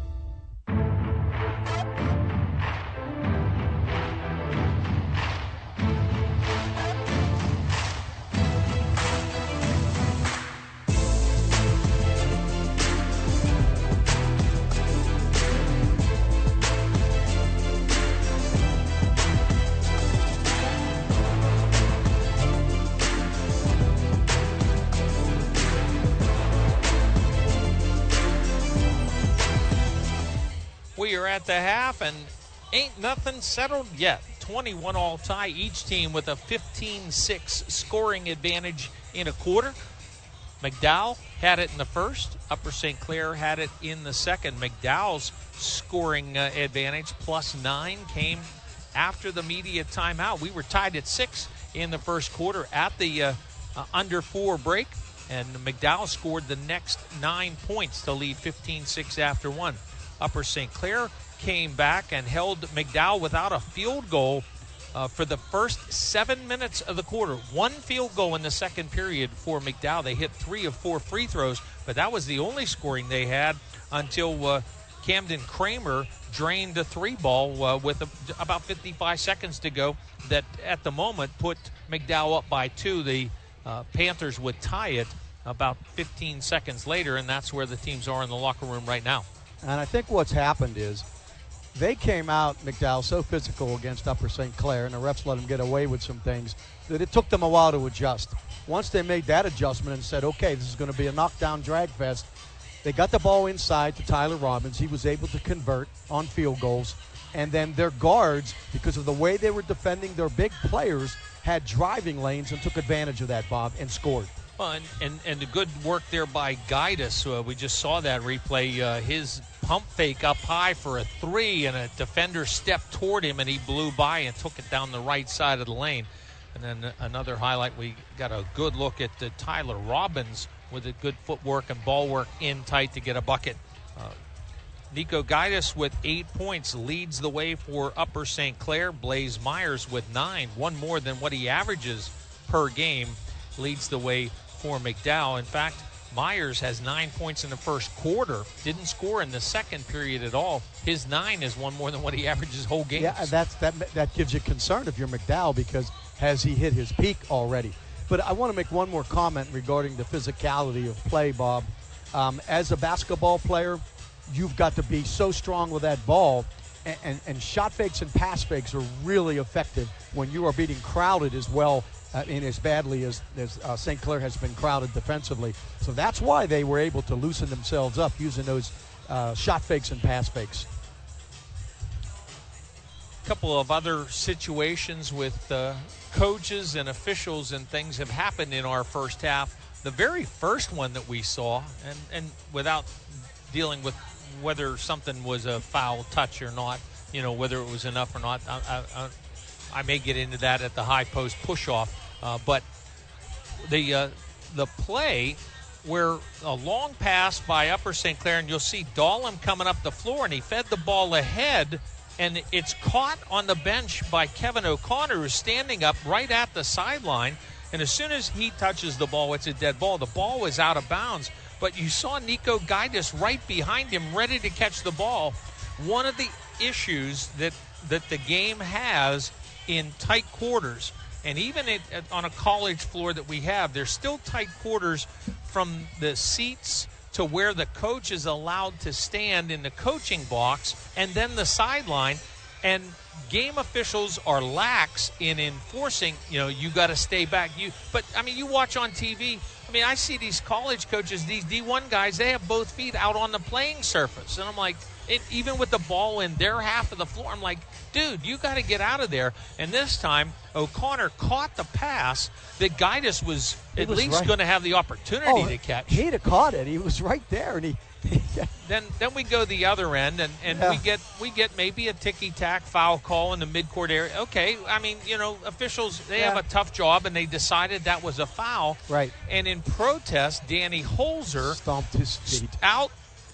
We are at the half, and ain't nothing settled yet. twenty-one all tie, each team with a fifteen six scoring advantage in a quarter. McDowell had it in the first. Upper Saint Clair had it in the second. McDowell's scoring uh, advantage, plus nine, came after the media timeout. We were tied at six in the first quarter at the uh, uh, under four break, and McDowell scored the next nine points to lead fifteen six after one. Upper Saint Clair came back and held McDowell without a field goal uh, for the first seven minutes of the quarter. One field goal in the second period for McDowell. They hit three of four free throws, but that was the only scoring they had until uh, Camden Kramer drained a three ball uh, with a, about fifty-five seconds to go that at the moment put McDowell up by two. The uh, Panthers would tie it about fifteen seconds later, and that's where the teams are in the locker room right now. And I think what's happened is they came out, McDowell, so physical against Upper Saint Clair, and the refs let them get away with some things, that it took them a while to adjust. Once they made that adjustment and said, okay, this is going to be a knockdown drag fest, they got the ball inside to Tyler Robbins. He was able to convert on field goals. And then their guards, because of the way they were defending their big players, had driving lanes and took advantage of that, Bob, and scored. Well, and, and, and the good work there by Guidus. Uh, we just saw that replay. Uh, his pump fake up high for a three, and a defender stepped toward him, and he blew by and took it down the right side of the lane. And then another highlight, we got a good look at uh, Tyler Robbins with a good footwork and ball work in tight to get a bucket. Uh, Nico Guidus with eight points leads the way for Upper Saint Clair. Blaze Myers with nine, one more than what he averages per game, leads the way for McDowell. In fact, Myers has nine points in the first quarter, didn't score in the second period at all. His nine is one more than what he averages whole games. Yeah, that's that that gives you concern if you're McDowell, because has he hit his peak already? But I want to make one more comment regarding the physicality of play, Bob. Um, as a basketball player, you've got to be so strong with that ball, and, and, and shot fakes and pass fakes are really effective when you are being crowded as well. Uh, in as badly as, as uh, Saint Clair has been crowded defensively. So that's why they were able to loosen themselves up using those uh, shot fakes and pass fakes. A couple of other situations with uh, coaches and officials and things have happened in our first half. The very first one that we saw, and, and without dealing with whether something was a foul touch or not, you know, whether it was enough or not, I, I, I may get into that at the high post push-off. Uh, but the uh, the play where a long pass by Upper Saint Clair, and you'll see Dahlem coming up the floor, and he fed the ball ahead, and it's caught on the bench by Kevin O'Connor, who's standing up right at the sideline. And as soon as he touches the ball, it's a dead ball. The ball was out of bounds, but you saw Nico Guidus right behind him, ready to catch the ball. One of the issues that that the game has in tight quarters, and even at, at, on a college floor that we have, there's still tight quarters from the seats to where the coach is allowed to stand in the coaching box, and then the sideline. And game officials are lax in enforcing, you know, you got to stay back. You, but, I mean, you watch on T V, I mean, I see these college coaches, these D one guys, they have both feet out on the playing surface. And I'm like, it, even with the ball in their half of the floor, I'm like, dude, you got to get out of there. And this time, O'Connor caught the pass that Guidus was at was least right. going to have the opportunity oh, to catch. He'd have caught it. He was right there, and he. then then we go the other end, and, and yeah. we get we get maybe a ticky-tack foul call in the midcourt area. Okay, I mean, you know, officials, they yeah. have a tough job, and they decided that was a foul. Right. And in protest, Danny Holzer stomped his feet out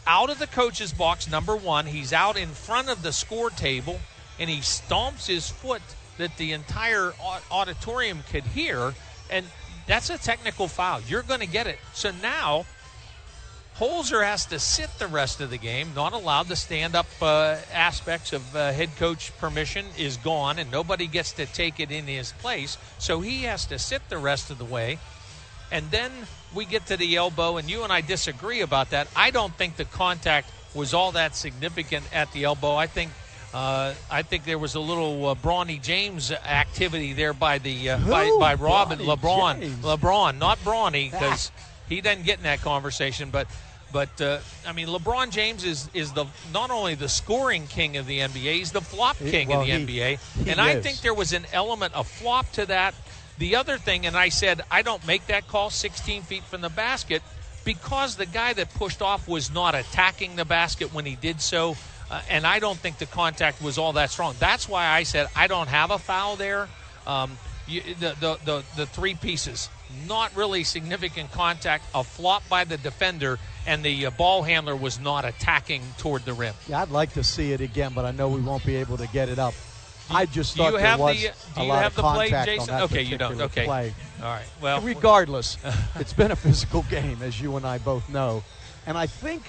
out of the coach's box, number one. He's out in front of the score table, and he stomps his foot that the entire auditorium could hear, and that's a technical foul. You're going to get it. So now Holzer has to sit the rest of the game, not allowed. The stand-up uh, aspects of uh, head coach permission is gone, and nobody gets to take it in his place. So he has to sit the rest of the way. And then we get to the elbow, and you and I disagree about that. I don't think the contact was all that significant at the elbow. I think uh, I think there was a little uh, Bronny James activity there by the uh, by, by Robin Bronny LeBron. James. LeBron, not Bronny, because he doesn't get in that conversation. But but uh, I mean, LeBron James is is the not only the scoring king of the N B A, he's the flop king well, of the he, N B A, he and I is. think there was an element of flop to that. The other thing, and I said, I don't make that call sixteen feet from the basket because the guy that pushed off was not attacking the basket when he did so, uh, and I don't think the contact was all that strong. That's why I said I don't have a foul there. Um, you, the, the, the, the three pieces, not really significant contact, a flop by the defender, and the uh, ball handler was not attacking toward the rim. Yeah, I'd like to see it again, but I know we won't be able to get it up. I just Do thought you there have was the, a do you lot have of the play, contact Jason? on that Okay, you don't. particular Okay. play. All right. Well, regardless, it's been a physical game, as you and I both know. And I think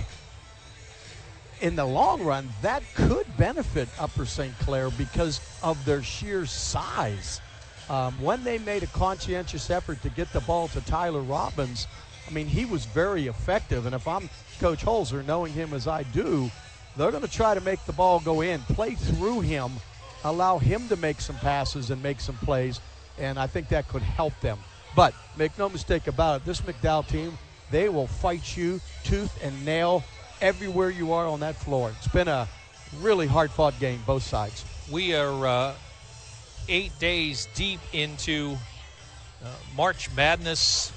in the long run, that could benefit Upper Saint Clair because of their sheer size. Um, when they made a conscientious effort to get the ball to Tyler Robbins, I mean, he was very effective. And if I'm Coach Holzer, knowing him as I do, they're going to try to make the ball go in, play through him, allow him to make some passes and make some plays, and I think that could help them. But make no mistake about it, this McDowell team, they will fight you tooth and nail everywhere you are on that floor. It's been a really hard-fought game, both sides. We are uh, eight days deep into uh, March Madness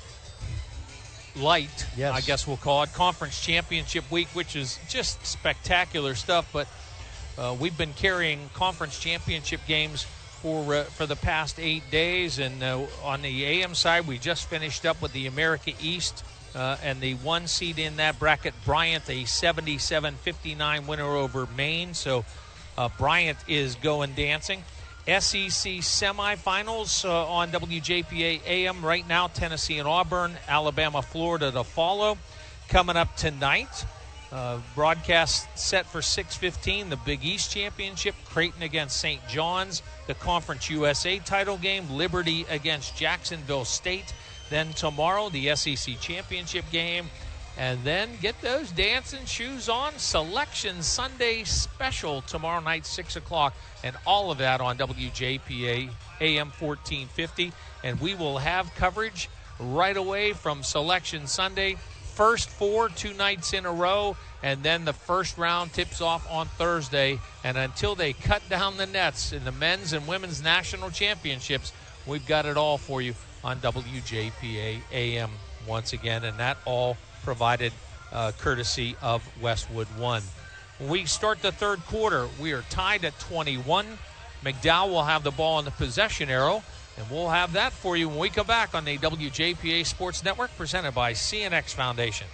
Light, yes. I guess we'll call it, Conference Championship Week, which is just spectacular stuff. But uh, we've been carrying Conference Championship games for uh, for the past eight days. And uh, on the A M side, we just finished up with the America East uh, and the one seed in that bracket, Bryant, a seventy-seven fifty-nine winner over Maine. So uh, Bryant is going dancing. S E C semifinals uh, on W J P A A M right now. Tennessee and Auburn, Alabama, Florida to follow. Coming up tonight, uh, broadcast set for six fifteen, the Big East Championship, Creighton against Saint John's, the Conference U S A title game, Liberty against Jacksonville State. Then tomorrow, the S E C Championship game. And then get those dancing shoes on. Selection Sunday special tomorrow night, six o'clock. And all of that on W J P A A M fourteen fifty. And we will have coverage right away from Selection Sunday. First four, two nights in a row. And then the first round tips off on Thursday. And until they cut down the nets in the men's and women's national championships, we've got it all for you on W J P A A M once again. And that all provided uh, courtesy of Westwood One. When we start the third quarter, we are tied at twenty-one. McDowell will have the ball on the possession arrow, and we'll have that for you when we come back on the W J P A Sports Network, presented by C N X Foundation.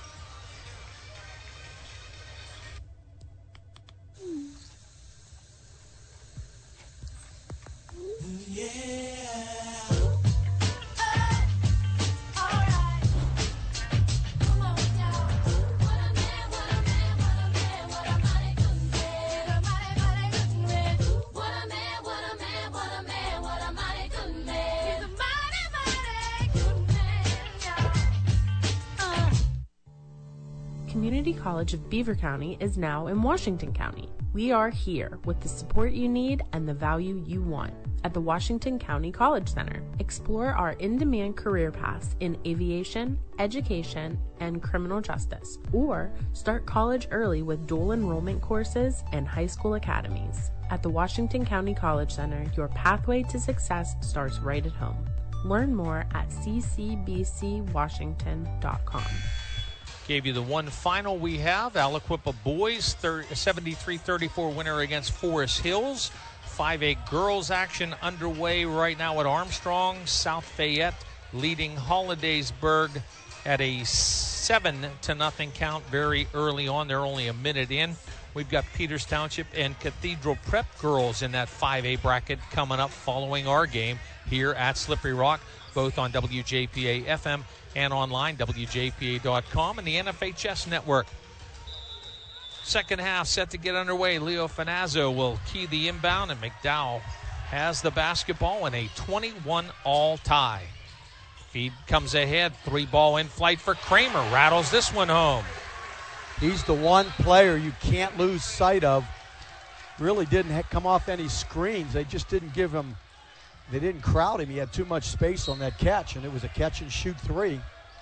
Community College of Beaver County is now in Washington County. We are here with the support you need and the value you want at the Washington County College Center. Explore our in-demand career paths in aviation, education, and criminal justice, or start college early with dual enrollment courses and high school academies. At the Washington County College Center, your pathway to success starts right at home. Learn more at c c b c washington dot com. Gave you the one final we have. Aliquippa boys, seventy-three thirty-four winner against Forest Hills. five A girls action underway right now at Armstrong. South Fayette leading Hollidaysburg at a seven to nothing count very early on. They're only a minute in. We've got Peters Township and Cathedral Prep girls in that five A bracket coming up following our game here at Slippery Rock, both on W J P A F M and online, W J P A dot com and the N F H S network. Second half set to get underway. Leo Finazzo will key the inbound, and McDowell has the basketball in a twenty-one all tie. Feed comes ahead. Three ball in flight for Kramer. Rattles this one home. He's the one player you can't lose sight of. Really didn't ha- come off any screens. They just didn't give him, they didn't crowd him. He had too much space on that catch, and it was a catch and shoot three.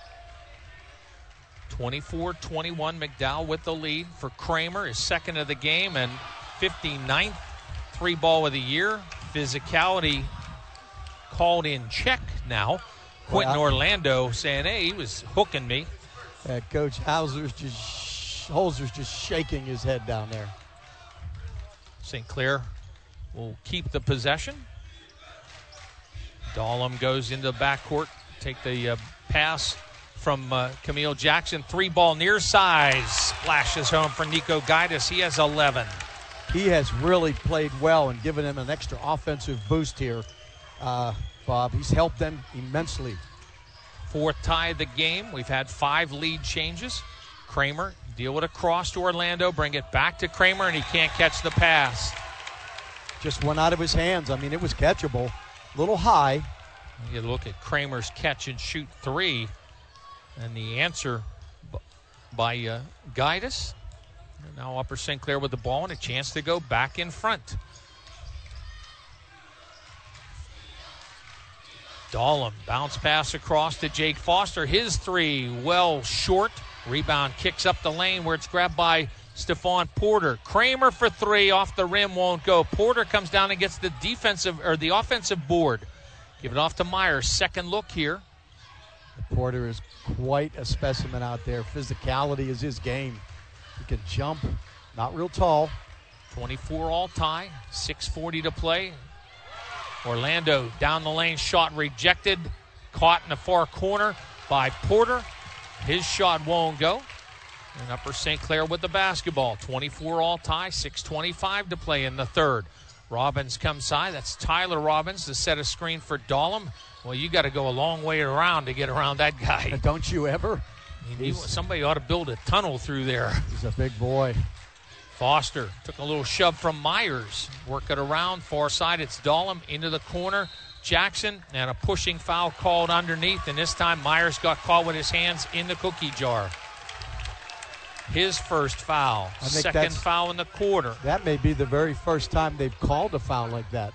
twenty-four twenty-one, McDowell with the lead for Kramer, his second of the game, and fifty-ninth three ball of the year. Physicality called in check now. Quentin Well, Orlando saying, hey, he was hooking me. Uh, Coach Hauser's just, Holzer's just shaking his head down there. Saint Clair will keep the possession. Dahlem goes into the backcourt, take the uh, pass from uh, Camille Jackson. Three ball near side, splashes home for Nico Gaitis. He has eleven. He has really played well and given them an extra offensive boost here, uh, Bob. He's helped them immensely. Fourth tie of the game. We've had five lead changes. Kramer deal with a cross to Orlando, bring it back to Kramer, and he can't catch the pass. Just went out of his hands. I mean, it was catchable. A little high. You look at Kramer's catch and shoot three, and the answer b- by uh, Gaitis. Now Upper Saint Clair with the ball and a chance to go back in front. Dahlem, bounce pass across to Jake Foster. His three, well short. Rebound kicks up the lane where it's grabbed by Stephon Porter. Kramer for three, off the rim, won't go. Porter comes down and gets the defensive or the offensive board. Give it off to Myers. Second look here. Porter is quite a specimen out there. Physicality is his game. He can jump, not real tall. twenty-four all tie, six forty to play. Orlando down the lane, shot rejected. Caught in the far corner by Porter. His shot won't go. And Upper Saint Clair with the basketball. twenty-four all tie, six twenty-five to play in the third. Robbins comes side. That's Tyler Robbins to set a screen for Dahlem. Well, you got to go a long way around to get around that guy. Don't you ever? You, somebody ought to build a tunnel through there. He's a big boy. Foster took a little shove from Myers. Work it around. Far side, it's Dahlem into the corner. Jackson, and a pushing foul called underneath. And this time, Myers got caught with his hands in the cookie jar. His first foul. I think Second foul in the quarter. That may be the very first time they've called a foul like that.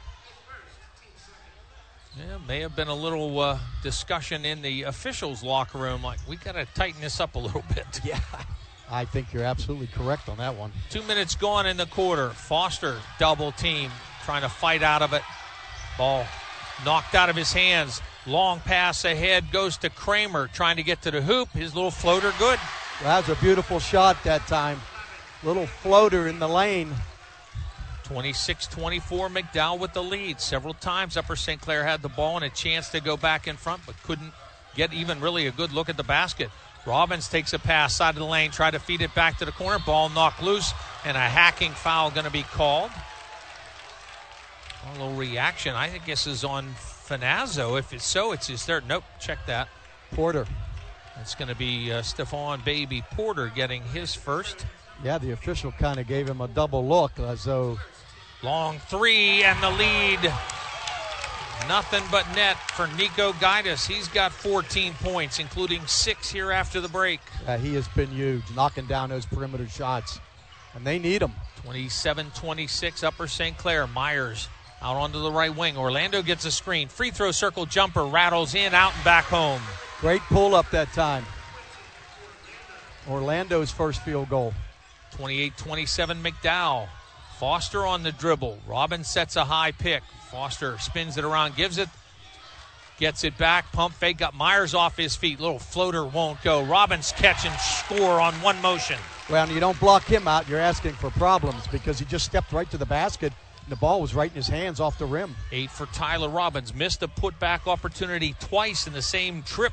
Yeah, may have been a little uh, discussion in the officials' locker room. Like, we got to tighten this up a little bit. Yeah, I think you're absolutely correct on that one. Two minutes gone in the quarter. Foster double team, trying to fight out of it. Ball knocked out of his hands. Long pass ahead, goes to Kramer, trying to get to the hoop. His little floater good. Well, that was a beautiful shot that time. Little floater in the lane. twenty-six twenty-four, McDowell with the lead. Several times Upper Saint Clair had the ball and a chance to go back in front, but couldn't get even really a good look at the basket. Robbins takes a pass, side of the lane, try to feed it back to the corner. Ball knocked loose, and a hacking foul going to be called. A little reaction, I guess, is on Finazzo. If it's so, it's his third. Nope, check that. Porter. It's going to be uh, Stephon Baby Porter getting his first. Yeah, the official kind of gave him a double look as though. Long three and the lead. Nothing but net for Nico Gaitis. He's got fourteen points, including six here after the break. Uh, he has been huge, knocking down those perimeter shots. And they need him. twenty-seven twenty-six, Upper Saint Clair. Myers out onto the right wing. Orlando gets a screen. Free throw circle jumper rattles in, out and back home. Great pull up that time. Orlando's first field goal. twenty-eight twenty-seven, McDowell. Foster on the dribble. Robbins sets a high pick. Foster spins it around, gives it, gets it back. Pump fake, got Myers off his feet. Little floater won't go. Robbins catch and score on one motion. Well, and you don't block him out, you're asking for problems because he just stepped right to the basket and the ball was right in his hands off the rim. Eight for Tyler Robbins. Missed a putback opportunity twice in the same trip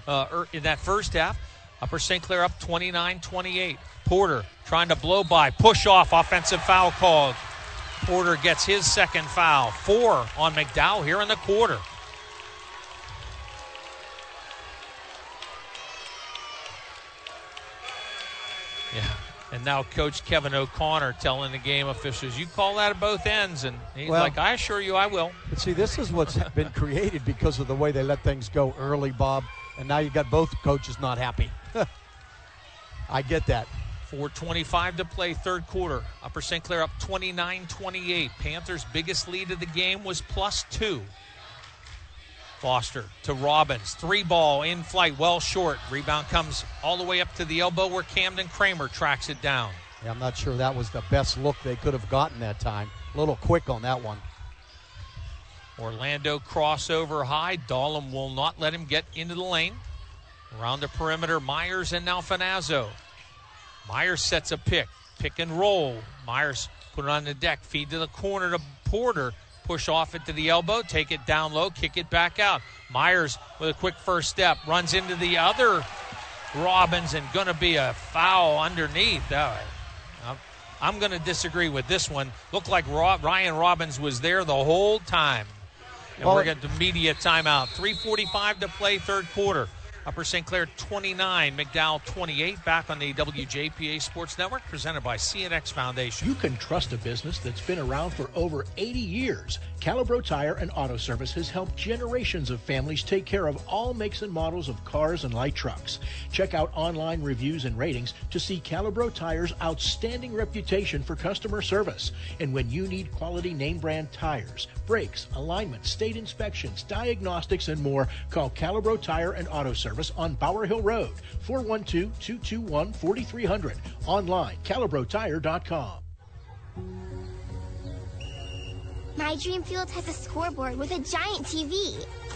uh, in that first half. Upper Saint Clair up twenty-nine twenty-eight. Porter trying to blow by, push off, offensive foul called. Porter gets his second foul. Four on McDowell here in the quarter. Yeah, and now Coach Kevin O'Connor telling the game officials, you call that at both ends. And he's well, like, I assure you I will. But see, this is what's been created because of the way they let things go early, Bob. And now you got both coaches not happy. I get that. four twenty-five to play, third quarter. Upper Saint Clair up twenty-nine twenty-eight. Panthers' biggest lead of the game was plus two. Foster to Robbins. Three ball in flight, well short. Rebound comes all the way up to the elbow where Camden Kramer tracks it down. Yeah, I'm not sure that was the best look they could have gotten that time. A little quick on that one. Orlando crossover high. Dahlem will not let him get into the lane. Around the perimeter, Myers and now Finazzo. Myers sets a pick. Pick and roll. Myers put it on the deck. Feed to the corner to Porter. Push off it to the elbow. Take it down low. Kick it back out. Myers with a quick first step. Runs into the other Robbins and going to be a foul underneath. Uh, I'm going to disagree with this one. Looked like Ryan Robbins was there the whole time. And well, we're getting the media timeout. three forty-five to play, third quarter. Upper Saint Clair twenty-nine, McDowell twenty-eight. Back on the W J P A Sports Network, presented by C N X Foundation. You can trust a business that's been around for over eighty years. Calibro Tire and Auto Service has helped generations of families take care of all makes and models of cars and light trucks. Check out online reviews and ratings to see Calibro Tire's outstanding reputation for customer service. And when you need quality name brand tires, brakes, alignment, state inspections, diagnostics, and more, call Calibro Tire and Auto Service on Bower Hill Road, four one two, two two one, four three zero zero. Online, calibro tire dot com. My dream field has a scoreboard with a giant T V.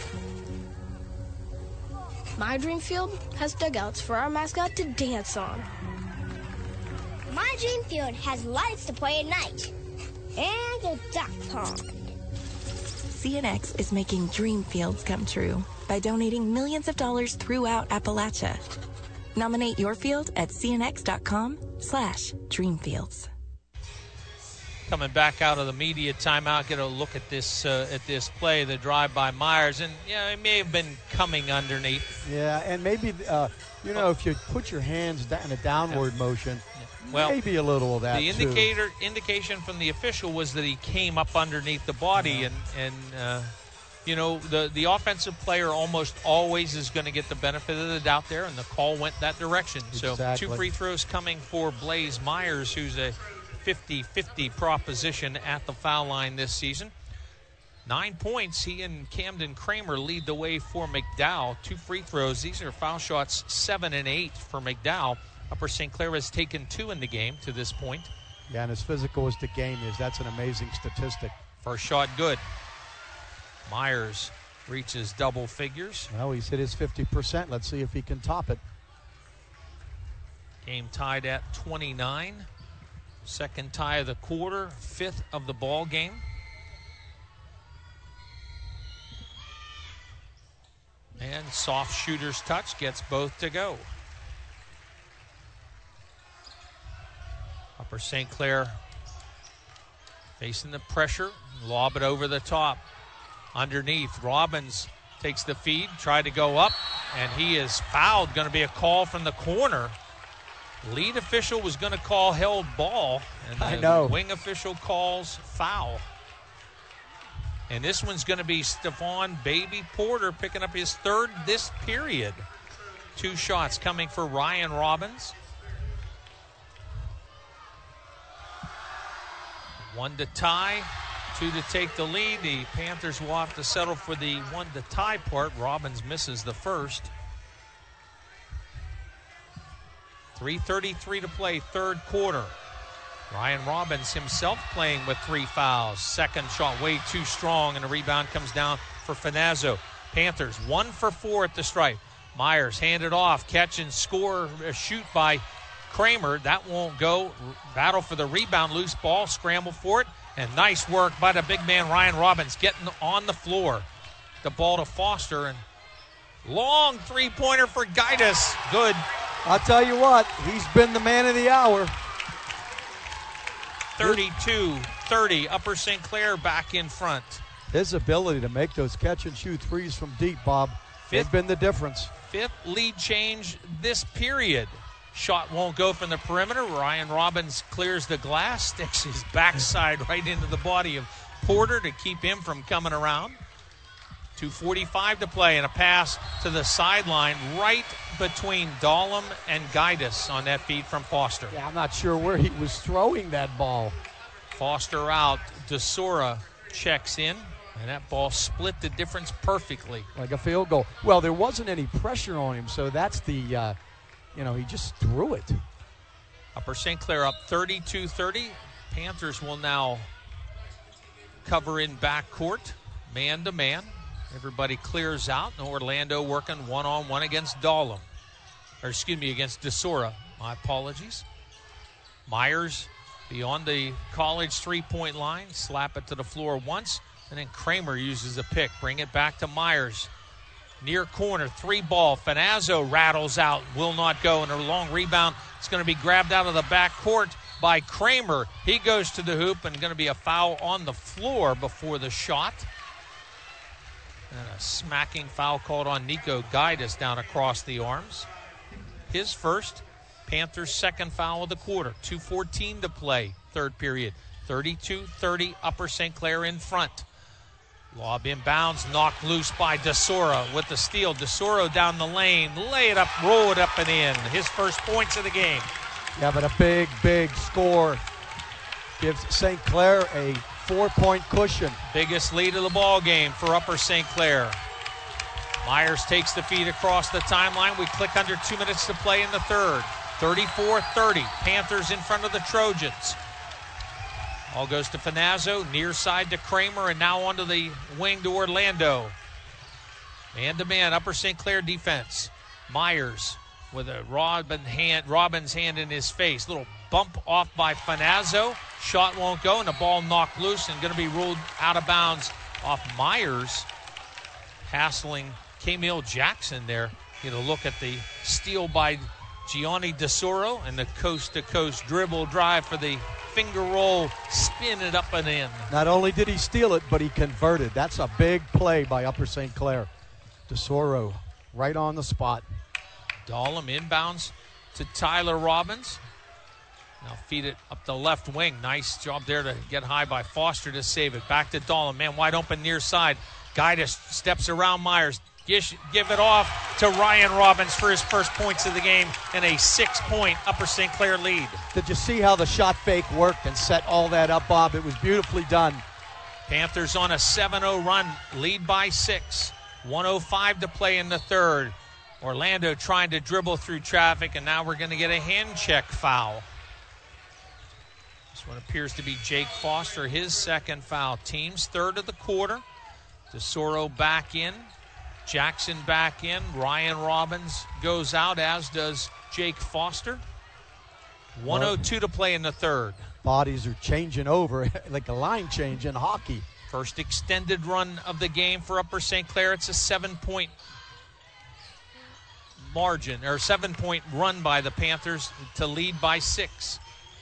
My dream field has dugouts for our mascot to dance on. My dream field has lights to play at night. And a duck pond. C N X is making dream fields come true by donating millions of dollars throughout Appalachia. Nominate your field at cnx.com slash dreamfields. Coming back out of the media timeout, get a look at this uh, at this play, the drive by Myers, and yeah, it may have been coming underneath. Yeah, and maybe uh, you know if you put your hands in a downward yeah. motion, yeah. well, maybe a little of that. The too. indicator indication from the official was that he came up underneath the body, yeah. and and uh, you know the the offensive player almost always is going to get the benefit of the doubt there, and the call went that direction. Exactly. So two free throws coming for Blaze Myers, who's a fifty-fifty proposition at the foul line this season. Nine points. He and Camden Kramer lead the way for McDowell. Two free throws. These are foul shots seven and eight for McDowell. Upper Saint Clair has taken two in the game to this point. Yeah, and as physical as the game is, that's an amazing statistic. First shot good. Myers reaches double figures. Well, he's hit his fifty percent. Let's see if he can top it. Game tied at twenty-nine. Second tie of the quarter, fifth of the ball game. And soft shooter's touch gets both to go. Upper Saint Clair facing the pressure, lob it over the top. Underneath, Robbins takes the feed, tried to go up, and he is fouled. Going to be a call from the corner. Lead official was going to call held ball, and the I know. wing official calls foul. And this one's going to be Stephon Baby Porter picking up his third this period. Two shots coming for Ryan Robbins. One to tie, two to take the lead. The Panthers will have to settle for the one to tie part. Robbins misses the first. three thirty-three to play, third quarter. Ryan Robbins himself playing with three fouls. Second shot way too strong, and the rebound comes down for Finazzo. Panthers one for four at the stripe. Myers handed off, catch and score, a shoot by Kramer. That won't go. Battle for the rebound, loose ball, scramble for it, and nice work by the big man Ryan Robbins getting on the floor. The ball to Foster, and Long three-pointer for Gaitis. Good. I'll tell you what, he's been the man of the hour. thirty-two thirty, Upper Saint Clair back in front. His ability to make those catch-and-shoot threes from deep, Bob, has been the difference. Fifth lead change this period. Shot won't go from the perimeter. Ryan Robbins clears the glass, sticks his backside right into the body of Porter to keep him from coming around. two forty-five to play, and a pass to the sideline right between Dahlem and Gaitis on that feed from Foster. Yeah, I'm not sure where he was throwing that ball. Foster out. DeSora checks in, and that ball split the difference perfectly. Like a field goal. Well, there wasn't any pressure on him, so that's the, uh, you know, he just threw it. Upper Saint Clair up thirty-two thirty. Panthers will now cover in backcourt, man-to-man. Everybody clears out, and Orlando working one-on-one against Dahlem. Or, excuse me, against DeSora. My apologies. Myers beyond the college three-point line. Slap it to the floor once, and then Kramer uses a pick. Bring it back to Myers. Near corner, three ball. Finazzo rattles out, will not go, and a long rebound. It's going to be grabbed out of the backcourt by Kramer. He goes to the hoop, and going to be a foul on the floor before the shot. And a smacking foul called on Nico Gaitis down across the arms. His first, Panthers' second foul of the quarter. two fourteen to play, third period. thirty-two thirty, Upper Saint Clair in front. Lob inbounds, knocked loose by DeSora with the steal. DeSora down the lane, lay it up, roll it up and in. His first points of the game. Yeah, but a big, big score gives Saint Clair a four-point cushion. Biggest lead of the ball game for Upper Saint Clair. Myers takes the feed across the timeline. We click under two minutes to play in the third. thirty-four thirty. Panthers in front of the Trojans. All goes to Finazzo, near side to Kramer, and now onto the wing to Orlando. Man-to-man, Upper Saint Clair defense. Myers with a Robin hand, Robbins hand in his face. Little bump off by Finazzo. Shot won't go, and the ball knocked loose and going to be ruled out of bounds off Myers. Hassling Camille Jackson there. You know, look at the steal by Gianni DeSora and the coast-to-coast dribble drive for the finger roll, spin it up and in. Not only did he steal it, but he converted. That's a big play by Upper Saint Clair. DeSora right on the spot. Dahlem inbounds to Tyler Robbins. Now feed it up the left wing. Nice job there to get high by Foster to save it. Back to Dahlem. Man wide open near side. Gaitis steps around Myers. Gish, give it off to Ryan Robbins for his first points of the game and a six-point Upper Saint Clair lead. Did you see how the shot fake worked and set all that up, Bob? It was beautifully done. Panthers on a seven oh run, lead by six. one oh five to play in the third. Orlando trying to dribble through traffic, and now we're going to get a hand check foul. This one appears to be Jake Foster, his second foul. Team's third of the quarter. DeSora back in. Jackson back in. Ryan Robbins goes out, as does Jake Foster. one oh two to play in the third. Bodies are changing over like a line change in hockey. First extended run of the game for Upper Saint Clair. It's a seven-point margin, or seven-point run by the Panthers to lead by six.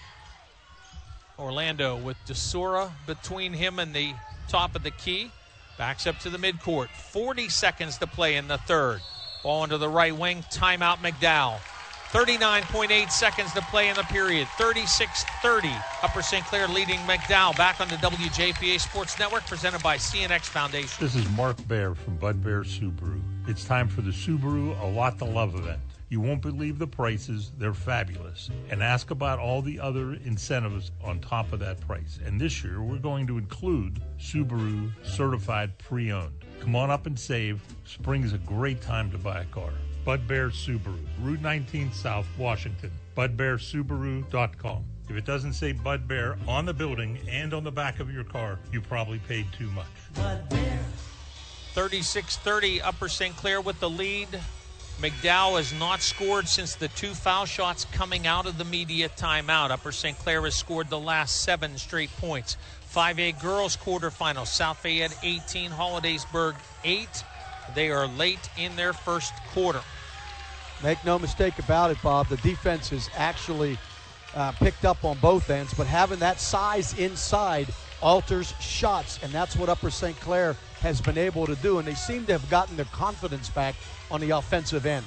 Orlando with DeSora between him and the top of the key. Backs up to the midcourt. forty seconds to play in the third. Ball into the right wing. Timeout McDowell. thirty-nine point eight seconds to play in the period. thirty-six thirty. Upper Saint Clair leading McDowell. Back on the W J P A Sports Network, presented by C N X Foundation. This is Mark Baer from Bud Bear Subaru. It's time for the Subaru A Lot to Love event. You won't believe the prices. They're fabulous. And ask about all the other incentives on top of that price. And this year, we're going to include Subaru Certified Pre-Owned. Come on up and save. Spring is a great time to buy a car. Bud Bear Subaru, Route nineteen South, Washington. bud bear subaru dot com. If it doesn't say Bud Bear on the building and on the back of your car, you probably paid too much. Bud Bear. thirty-six thirty, Upper Saint Clair with the lead. McDowell has not scored since the two foul shots coming out of the media timeout. Upper Saint Clair has scored the last seven straight points. five A girls quarterfinals. South Fayette eighteen, Hollidaysburg eight. They are late in their first quarter. Make no mistake about it, Bob. The defense is actually uh, picked up on both ends, but having that size inside alters shots, and that's what Upper Saint Clair has been able to do, and they seem to have gotten their confidence back on the offensive end.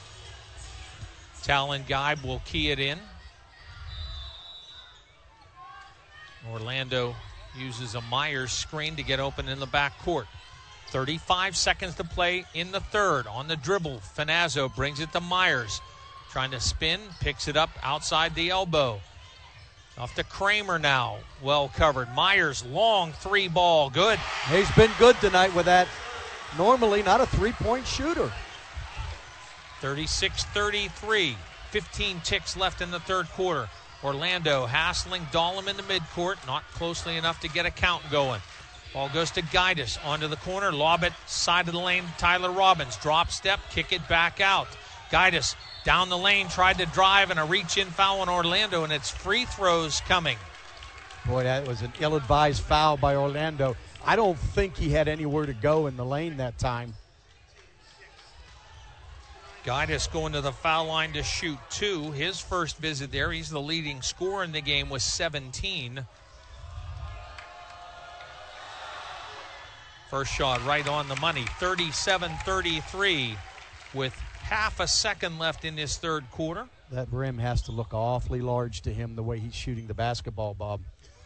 Talon Guy will key it in. Orlando uses a Myers screen to get open in the backcourt. thirty-five seconds to play in the third. On the dribble, Finazzo brings it to Myers. Trying to spin, picks it up outside the elbow. Off to Kramer now. Well covered. Myers, long three ball. Good. He's been good tonight with that. Normally not a three-point shooter. thirty-six thirty-three. fifteen ticks left in the third quarter. Orlando hassling Dahlem in the midcourt. Not closely enough to get a count going. Ball goes to Guidus. Onto the corner. Lob it. Side of the lane. Tyler Robbins. Drop step. Kick it back out. Guidus down the lane. Tried to drive and a reach-in foul on Orlando, and it's free throws coming. Boy, that was an ill-advised foul by Orlando. I don't think he had anywhere to go in the lane that time. Guidus going to the foul line to shoot two. His first visit there. He's the leading scorer in the game with seventeen. First shot right on the money. thirty-seven thirty-three with half a second left in this third quarter. That rim has to look awfully large to him the way he's shooting the basketball, Bob.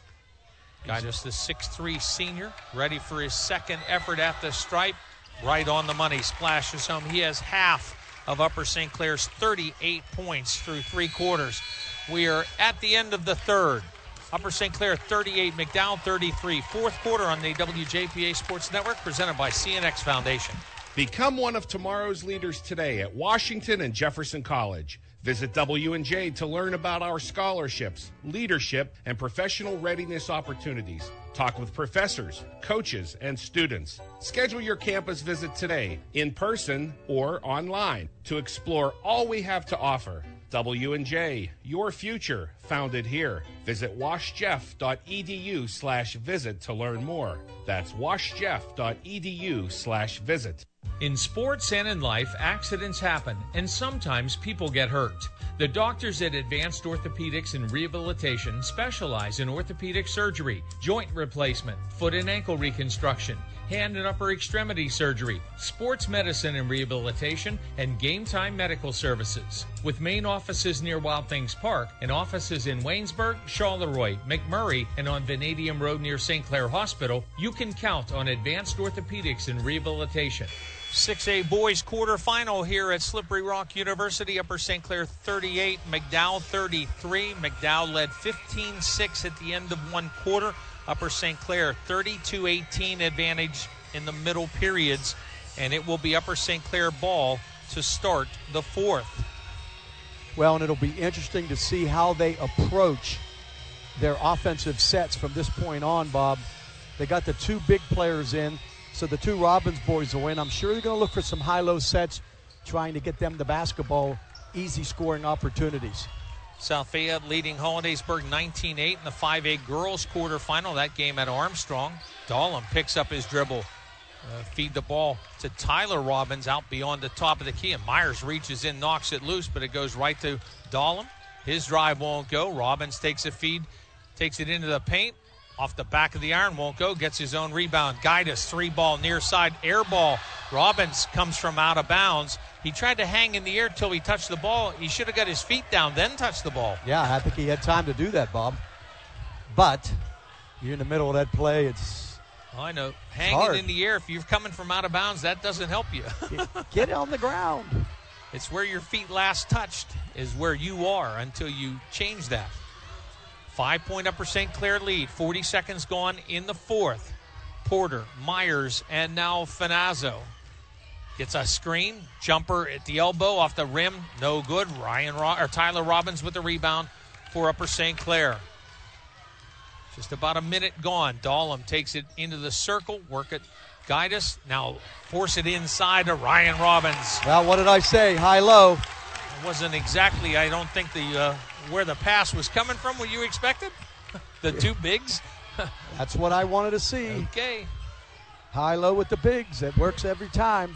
Guidus, the six three senior, ready for his second effort at the stripe. Right on the money. Splashes home. He has half of Upper Saint Clair's thirty-eight points through three quarters. We are at the end of the third. Upper Saint Clair thirty-eight, McDowell thirty-three. Fourth quarter on the W J P A Sports Network, presented by C N X Foundation. Become one of tomorrow's leaders today at Washington and Jefferson College. Visit W and J to learn about our scholarships, leadership, and professional readiness opportunities. Talk with professors, coaches, and students. Schedule your campus visit today, in person or online, to explore all we have to offer. W and J, your future, founded here. Visit washjeff.edu slash visit to learn more. That's washjeff.edu slash visit. In sports and in life, accidents happen, and sometimes people get hurt. The doctors at Advanced Orthopedics and Rehabilitation specialize in orthopedic surgery, joint replacement, foot and ankle reconstruction, hand and upper extremity surgery, sports medicine and rehabilitation, and game time medical services. With main offices near Wild Things Park and offices in Waynesburg, Charleroi, McMurray, and on Vanadium Road near Saint Clair Hospital, you can count on Advanced Orthopedics and Rehabilitation. six A boys quarterfinal here at Slippery Rock University. Upper Saint Clair thirty-eight, McDowell thirty-three. McDowell led fifteen six at the end of one quarter. Upper Saint Clair thirty-two eighteen advantage in the middle periods, and it will be Upper Saint Clair ball to start the fourth. Well, and it'll be interesting to see how they approach their offensive sets from this point on, Bob. They got the two big players in, so the two Robbins boys will win. I'm sure they're going to look for some high-low sets, trying to get them the basketball, easy scoring opportunities. South Fayette leading Hollidaysburg nineteen eight in the five A girls quarterfinal. That game at Armstrong. Dahlem picks up his dribble. Uh, feed the ball to Tyler Robbins out beyond the top of the key. And Myers reaches in, knocks it loose, but it goes right to Dahlem. His drive won't go. Robbins takes a feed, takes it into the paint. Off the back of the iron, won't go, gets his own rebound. Guidus, three ball, near side, air ball. Robbins comes from out of bounds. He tried to hang in the air till he touched the ball. He should have got his feet down, then touched the ball. Yeah, I think he had time to do that, Bob. But you're in the middle of that play, it's I know. Hanging hard. in the air, if you're coming from out of bounds, that doesn't help you. get, get on the ground. It's where your feet last touched is where you are until you change that. Five-point Upper Saint Clair lead. forty seconds gone in the fourth. Porter, Myers, and now Finazzo. Gets a screen. Jumper at the elbow off the rim. No good. Ryan Ro- or Tyler Robbins with the rebound for Upper Saint Clair. Just about a minute gone. Dahlem takes it into the circle. Work it. Guidus. Now force it inside to Ryan Robbins. Well, what did I say? High-low. It wasn't exactly, I don't think, the uh, where the pass was coming from, what you expected. The two bigs. That's what I wanted to see. Okay. High-low with the bigs. It works every time.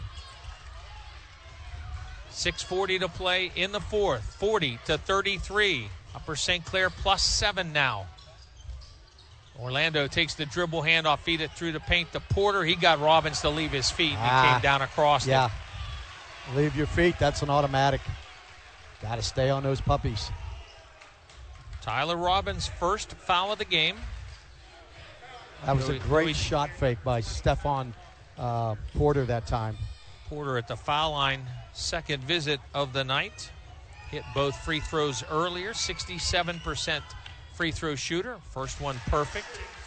six forty to play in the fourth. forty to thirty-three. Upper Saint Clair plus seven now. Orlando takes the dribble handoff, feed it through the paint to Porter. He got Robbins to leave his feet, and ah, he came down across yeah. it. Leave your feet. That's an automatic. Got to stay on those puppies. Tyler Robbins' first foul of the game. That was Louis, a great Louis, shot fake by Stephon uh, Porter that time. Porter at the foul line, second visit of the night. Hit both free throws earlier, sixty-seven percent free throw shooter. First one perfect.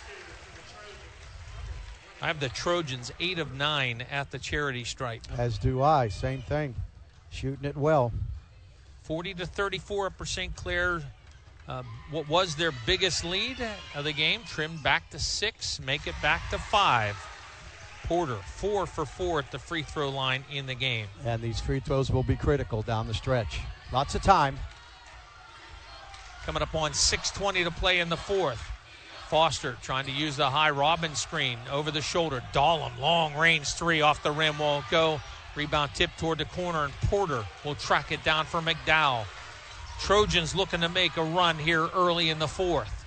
I have the Trojans eight of nine at the charity stripe. As do I. Same thing. Shooting it well. forty to thirty-four Upper Saint Clair. Uh, what was their biggest lead of the game trimmed back to six, make it back to five. Porter, four for four at the free throw line in the game. And these free throws will be critical down the stretch. Lots of time. Coming up on six twenty to play in the fourth. Foster trying to use the high Robbins screen over the shoulder. Dahlem, long range three off the rim won't go. Rebound tip toward the corner, and Porter will track it down for McDowell. Trojans looking to make a run here early in the fourth.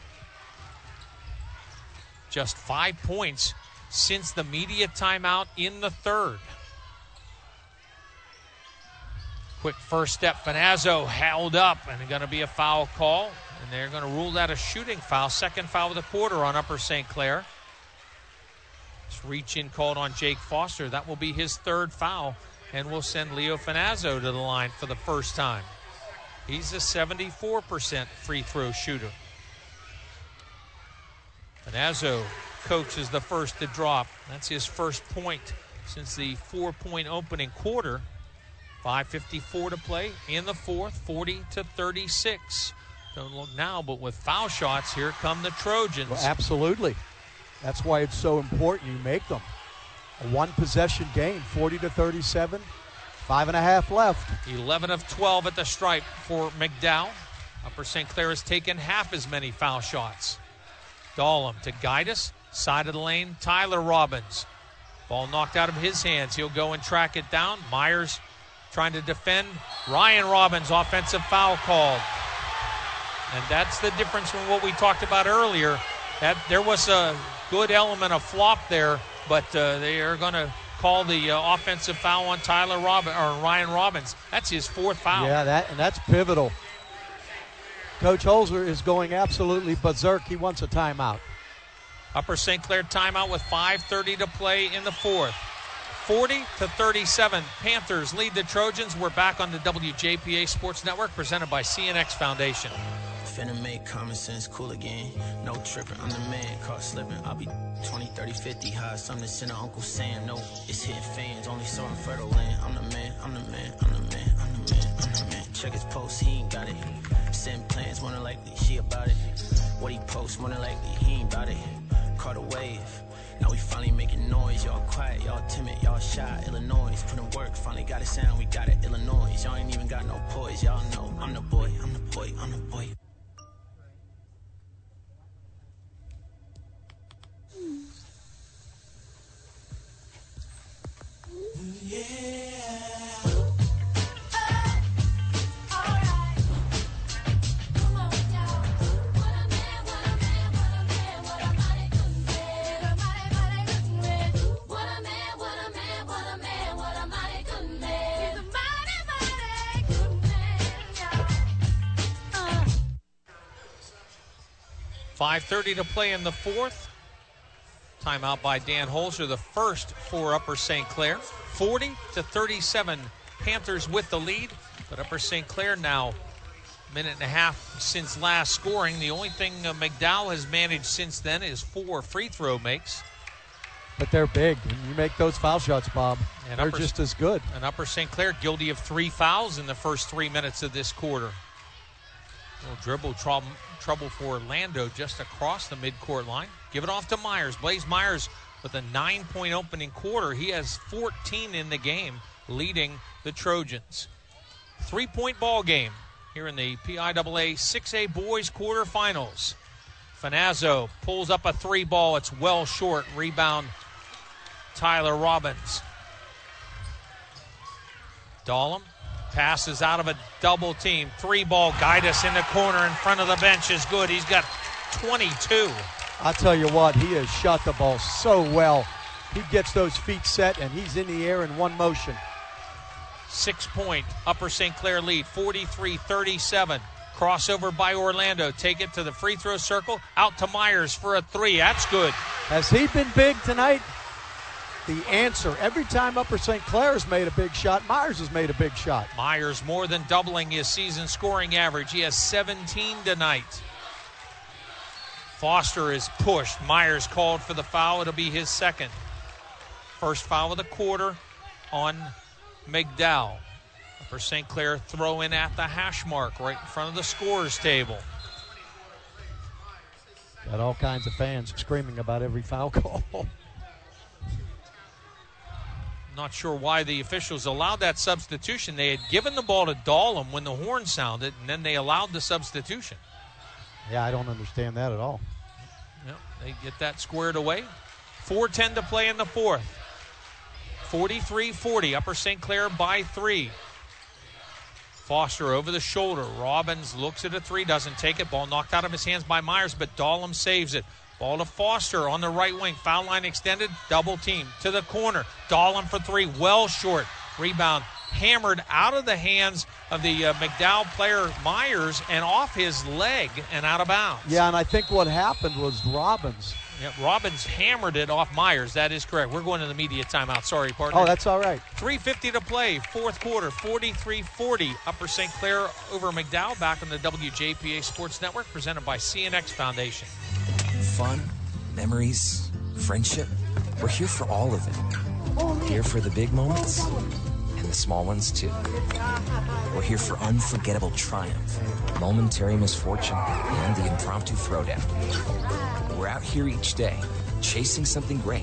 Just five points since the media timeout in the third. Quick first step. Finazzo held up, and going to be a foul call. And they're going to rule that a shooting foul. Second foul of the quarter on Upper Saint Clair. This reach-in called on Jake Foster. That will be his third foul, and will send Leo Finazzo to the line for the first time. He's a seventy-four percent free throw shooter. Finazzo coaches the first to drop. That's his first point since the four-point opening quarter. five fifty-four to play in the fourth, forty to thirty-six. Don't look now, but with foul shots, here come the Trojans. Well, absolutely. That's why it's so important you make them. A one-possession game, forty to thirty-seven. Five and a half left. eleven of twelve at the stripe for McDowell. Upper Saint Clair has taken half as many foul shots. Dahlem to guide us. Side of the lane, Tyler Robbins. Ball knocked out of his hands. He'll go and track it down. Myers trying to defend. Ryan Robbins, offensive foul called. And that's the difference from what we talked about earlier. That there was a good element of flop there, but uh, they are going to call the uh, offensive foul on Tyler Robbins or Ryan Robbins. That's his fourth foul. Yeah, that and that's pivotal. Coach Holzer is going absolutely berserk. He wants a timeout. Upper Saint Clair timeout with five thirty to play in the fourth. forty to thirty-seven. Panthers lead the Trojans. We're back on the W J P A Sports Network, presented by C N X Foundation. Finna make common sense cool again. No tripping, I'm the man, caught slipping. I'll be twenty, thirty, fifty high. Something to send to Uncle Sam. No, it's hitting fans, only so I'm fertile land. I'm the man, I'm the man, I'm the man, I'm the man, I'm the man. Check his post, he ain't got it. Send plans, more than likely, she about it. What he posts, more than likely, he ain't about it. Caught a wave. Now we finally making noise. Y'all quiet, y'all timid, y'all shy. Illinois, put in work, finally got it sound. We got it, Illinois. Y'all ain't even got no poise. Y'all know I'm the boy, I'm the boy, I'm the boy. five thirty to play in the fourth. Timeout by Dan Holzer, the first for Upper Saint Clair. forty to thirty-seven, Panthers with the lead, but Upper Saint Clair now a minute and a half since last scoring. The only thing uh, McDowell has managed since then is four free throw makes. But they're big. When you make those foul shots, Bob, and they're Upper, just as good. And Upper Saint Clair guilty of three fouls in the first three minutes of this quarter. Little dribble trouble, trouble for Orlando just across the midcourt line. Give it off to Myers. Blaze Myers with a nine-point opening quarter. He has fourteen in the game, leading the Trojans. Three-point ball game here in the P I A A six A boys quarterfinals. Finazzo pulls up a three ball. It's well short. Rebound Tyler Robbins. Dahlem passes out of a double team. Three ball. Guidus in the corner in front of the bench is good. He's got twenty-two. I tell you what, he has shot the ball so well. He gets those feet set, and he's in the air in one motion. Six-point Upper Saint Clair lead, forty-three thirty-seven. Crossover by Orlando. Take it to the free throw circle. Out to Myers for a three. That's good. Has he been big tonight? The answer. Every time Upper Saint Clair has made a big shot, Myers has made a big shot. Myers more than doubling his season scoring average. He has seventeen tonight. Foster is pushed. Myers called for the foul. It'll be his second. First foul of the quarter on McDowell. Upper Saint Clair throw in at the hash mark right in front of the scorer's table. Got all kinds of fans screaming about every foul call. Not sure why the officials allowed that substitution. They had given the ball to Dahlem when the horn sounded, and then they allowed the substitution. Yeah, I don't understand that at all. Yep, they get that squared away. four ten to play in the fourth. forty-three forty, Upper Saint Clair by three. Foster over the shoulder. Robbins looks at a three, doesn't take it. Ball knocked out of his hands by Myers, but Dahlem saves it. Ball to Foster on the right wing. Foul line extended. Double team to the corner. Dahlem for three. Well short. Rebound hammered out of the hands of the uh, McDowell player Myers and off his leg and out of bounds. Yeah, and I think what happened was Robbins. Yeah, Robbins hammered it off Myers. That is correct. We're going to the media timeout. Sorry, partner. Oh, that's all right. three fifty to play. Fourth quarter. forty-three forty. Upper Saint Clair over McDowell. Back on the W J P A Sports Network. Presented by C N X Foundation. Fun, memories, friendship. We're here for all of it. Here for the big moments and the small ones too. We're here for unforgettable triumph, momentary misfortune, and the impromptu throwdown. We're out here each day, chasing something great.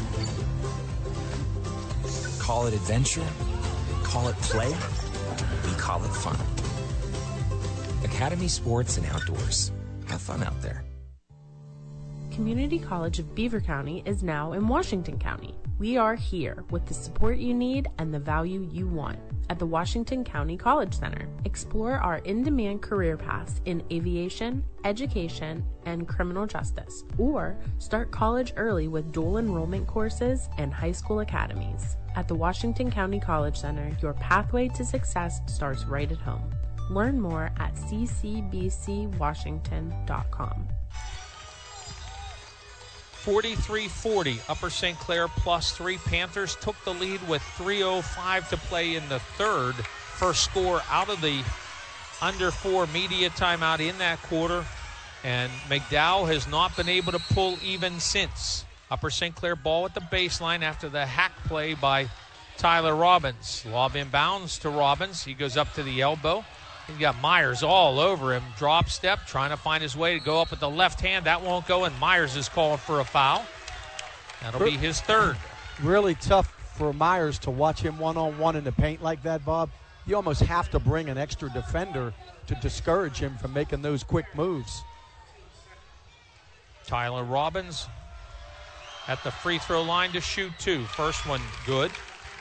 Call it adventure, call it play, we call it fun. Academy Sports and Outdoors. Have fun out there. Community College of Beaver County is now in Washington County. We are here with the support you need and the value you want at the Washington County College Center. Explore our in-demand career paths in aviation, education, and criminal justice, or start college early with dual enrollment courses and high school academies. At the Washington County College Center, your pathway to success starts right at home. Learn more at c c b c washington dot com. forty-three forty, Upper Saint Clair plus three. Panthers took the lead with three oh five to play in the third. First score out of the under four media timeout in that quarter. And McDowell has not been able to pull even since. Upper Saint Clair ball at the baseline after the hack play by Tyler Robbins. Lob inbounds to Robbins. He goes up to the elbow. He's got Myers all over him. Drop step, trying to find his way to go up with the left hand. That won't go, and Myers is called for a foul. That'll be his third. Really tough for Myers to watch him one-on-one in the paint like that, Bob. You almost have to bring an extra defender to discourage him from making those quick moves. Tyler Robbins at the free throw line to shoot two. First one good.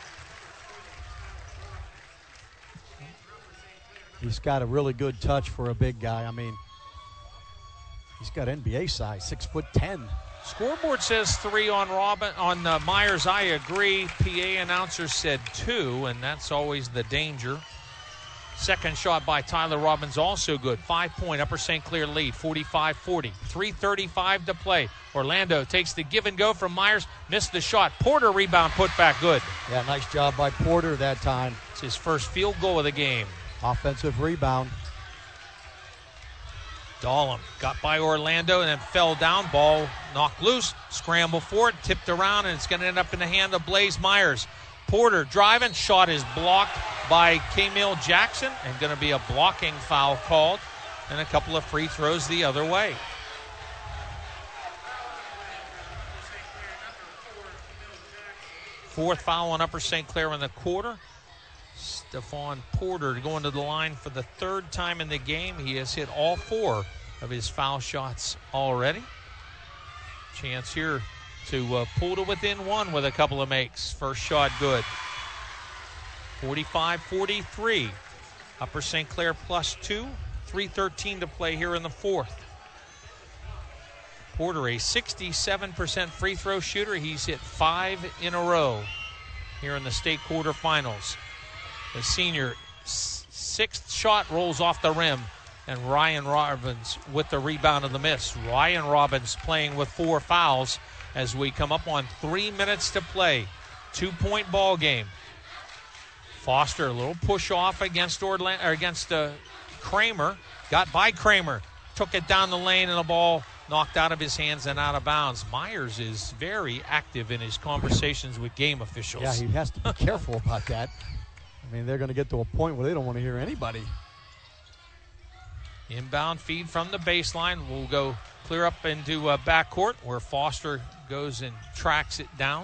He's got a really good touch for a big guy. I mean, he's got N B A size, six foot ten. Scoreboard says three on Robin on uh, Myers. I agree. P A announcer said two, and that's always the danger. Second shot by Tyler Robbins also good. Five-point Upper Saint Clair lead, forty-five forty. three thirty-five to play. Orlando takes the give and go from Myers. Missed the shot. Porter rebound put back good. Yeah, nice job by Porter that time. It's his first field goal of the game. Offensive rebound. Dahlem got by Orlando and then fell down. Ball knocked loose. Scramble for it. Tipped around, and it's going to end up in the hand of Blaze Myers. Porter driving. Shot is blocked by Camille Jackson, and going to be a blocking foul called. And a couple of free throws the other way. Fourth foul on Upper Saint Clair in the quarter. Stephon Porter going to the line for the third time in the game. He has hit all four of his foul shots already. Chance here to uh, pull to within one with a couple of makes. First shot good. forty-five forty-three. Upper Saint Clair plus two. three thirteen to play here in the fourth. Porter, a sixty-seven percent free throw shooter. He's hit five in a row here in the state quarterfinals. The senior s- sixth shot rolls off the rim, and Ryan Robbins with the rebound of the miss. Ryan Robbins playing with four fouls as we come up on three minutes to play. Two-point ball game. Foster, a little push off against Orlando, or against uh, Kramer. Got by Kramer. Took it down the lane, and the ball knocked out of his hands and out of bounds. Myers is very active in his conversations with game officials. Yeah, he has to be careful about that. I mean, they're going to get to a point where they don't want to hear anybody. Inbound feed from the baseline. We'll go clear up into uh, backcourt where Foster goes and tracks it down.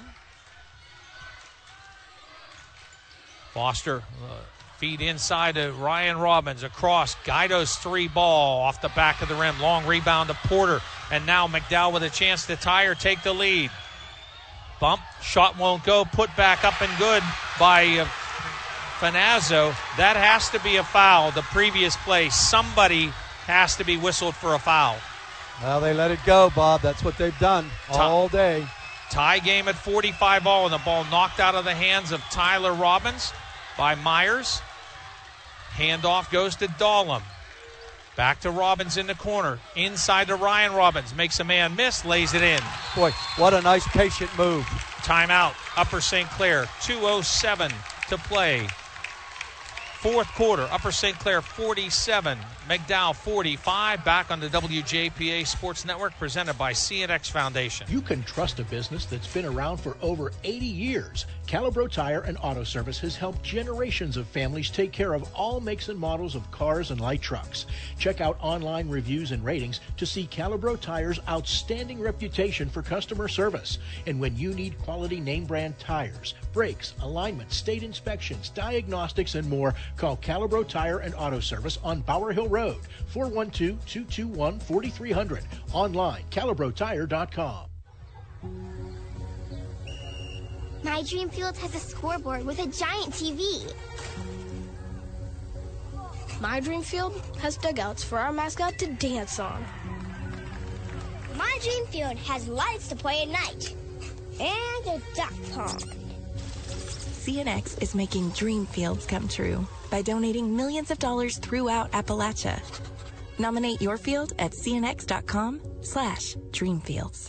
Foster uh, feed inside to Ryan Robbins. Across. Guido's three ball off the back of the rim. Long rebound to Porter. And now McDowell with a chance to tie or take the lead. Bump. Shot won't go. Put back up and good by uh, Finazzo. That has to be a foul. The previous play. Somebody has to be whistled for a foul. Well, they let it go, Bob. That's what they've done all day. Tie game at forty-five all, and the ball knocked out of the hands of Tyler Robbins by Myers. Handoff goes to Dahlem. Back to Robbins in the corner. Inside to Ryan Robbins. Makes a man miss, lays it in. Boy, what a nice patient move. Timeout. Upper Saint Clair. two oh seven to play. Fourth quarter. Upper Saint Clair forty-seven. McDowell forty-five. Back on the W J P A Sports Network, presented by C N X Foundation. You can trust a business that's been around for over eighty years. Calibro Tire and Auto Service has helped generations of families take care of all makes and models of cars and light trucks. Check out online reviews and ratings to see Calibro Tire's outstanding reputation for customer service. And when you need quality name brand tires, brakes, alignment, state inspections, diagnostics, and more, call Calibro Tire and Auto Service on Bower Hill Road, four one two, two two one, four three zero zero. Online, calibro tire dot com. My Dream Field has a scoreboard with a giant T V. My Dream Field has dugouts for our mascot to dance on. My Dream Field has lights to play at night. And a duck pond. C N X is making dream fields come true by donating millions of dollars throughout Appalachia. Nominate your field at cnx.com slash dreamfields.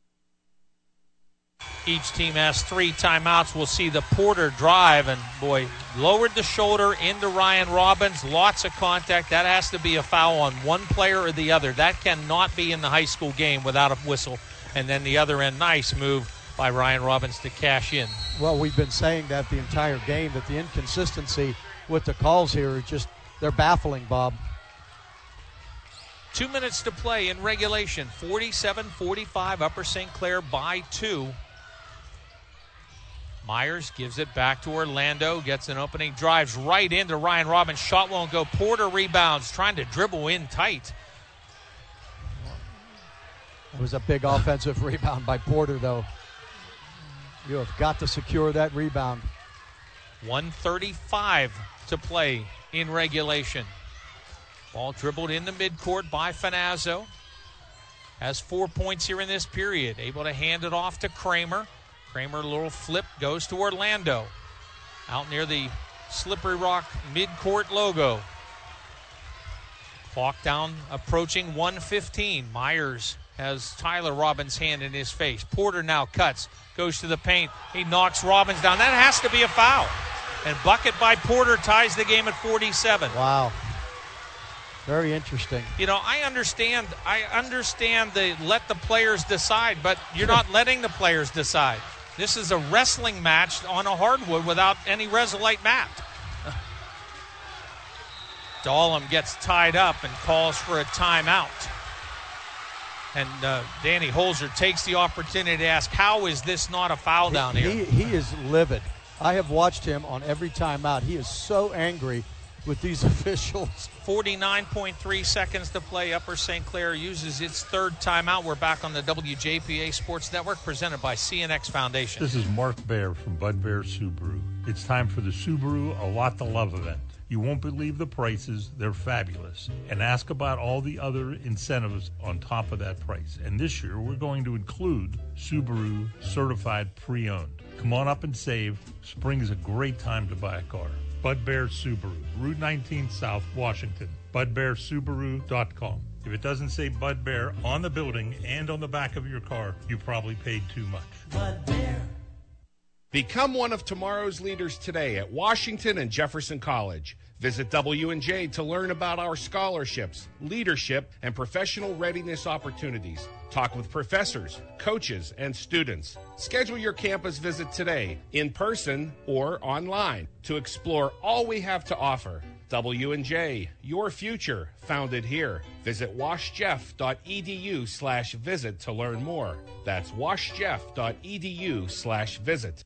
Each team has three timeouts. We'll see the Porter drive, and boy, lowered the shoulder into Ryan Robbins. Lots of contact. That has to be a foul on one player or the other. That cannot be in the high school game without a whistle. And then the other end, nice move by Ryan Robbins to cash in. Well, we've been saying that the entire game, that the inconsistency with the calls here are just, they're baffling, Bob. Two minutes to play in regulation. forty-seven forty-five, Upper Saint Clair by two. Myers gives it back to Orlando, gets an opening, drives right into Ryan Robbins. Shot won't go. Porter rebounds, trying to dribble in tight. It was a big offensive rebound by Porter, though. You have got to secure that rebound. one thirty-five to play in regulation. Ball dribbled in the midcourt by Finazzo. Has four points here in this period. Able to hand it off to Kramer. Kramer, a little flip, goes to Orlando. Out near the Slippery Rock midcourt logo. Clock down, approaching one fifteen. Myers has Tyler Robbins' hand in his face. Porter now cuts, goes to the paint. He knocks Robbins down. That has to be a foul. And bucket by Porter ties the game at forty-seven. Wow. Very interesting. You know, I understand, I understand the let the players decide, but you're not letting the players decide. This is a wrestling match on a hardwood without any Resolite mat. Dahlem gets tied up and calls for a timeout. And uh, Danny Holzer takes the opportunity to ask, how is this not a foul down he, here? He, he is livid. I have watched him on every timeout. He is so angry with these officials. forty-nine point three seconds to play. Upper Saint Clair uses its third timeout. We're back on the W J P A Sports Network, presented by C N X Foundation. This is Mark Baer from Bud Bear Subaru. It's time for the Subaru A Lot to Love event. You won't believe the prices. They're fabulous. And ask about all the other incentives on top of that price. And this year, we're going to include Subaru Certified Pre-Owned. Come on up and save. Spring is a great time to buy a car. Bud Bear Subaru, Route nineteen South, Washington. bud bear subaru dot com. If it doesn't say Bud Bear on the building and on the back of your car, you probably paid too much. Bud Bear. Become one of tomorrow's leaders today at Washington and Jefferson College. Visit W and J to learn about our scholarships, leadership, and professional readiness opportunities. Talk with professors, coaches, and students. Schedule your campus visit today, in person or online, to explore all we have to offer. W and J, your future, founded here. Visit washjeff.edu slash visit to learn more. That's washjeff.edu slash visit.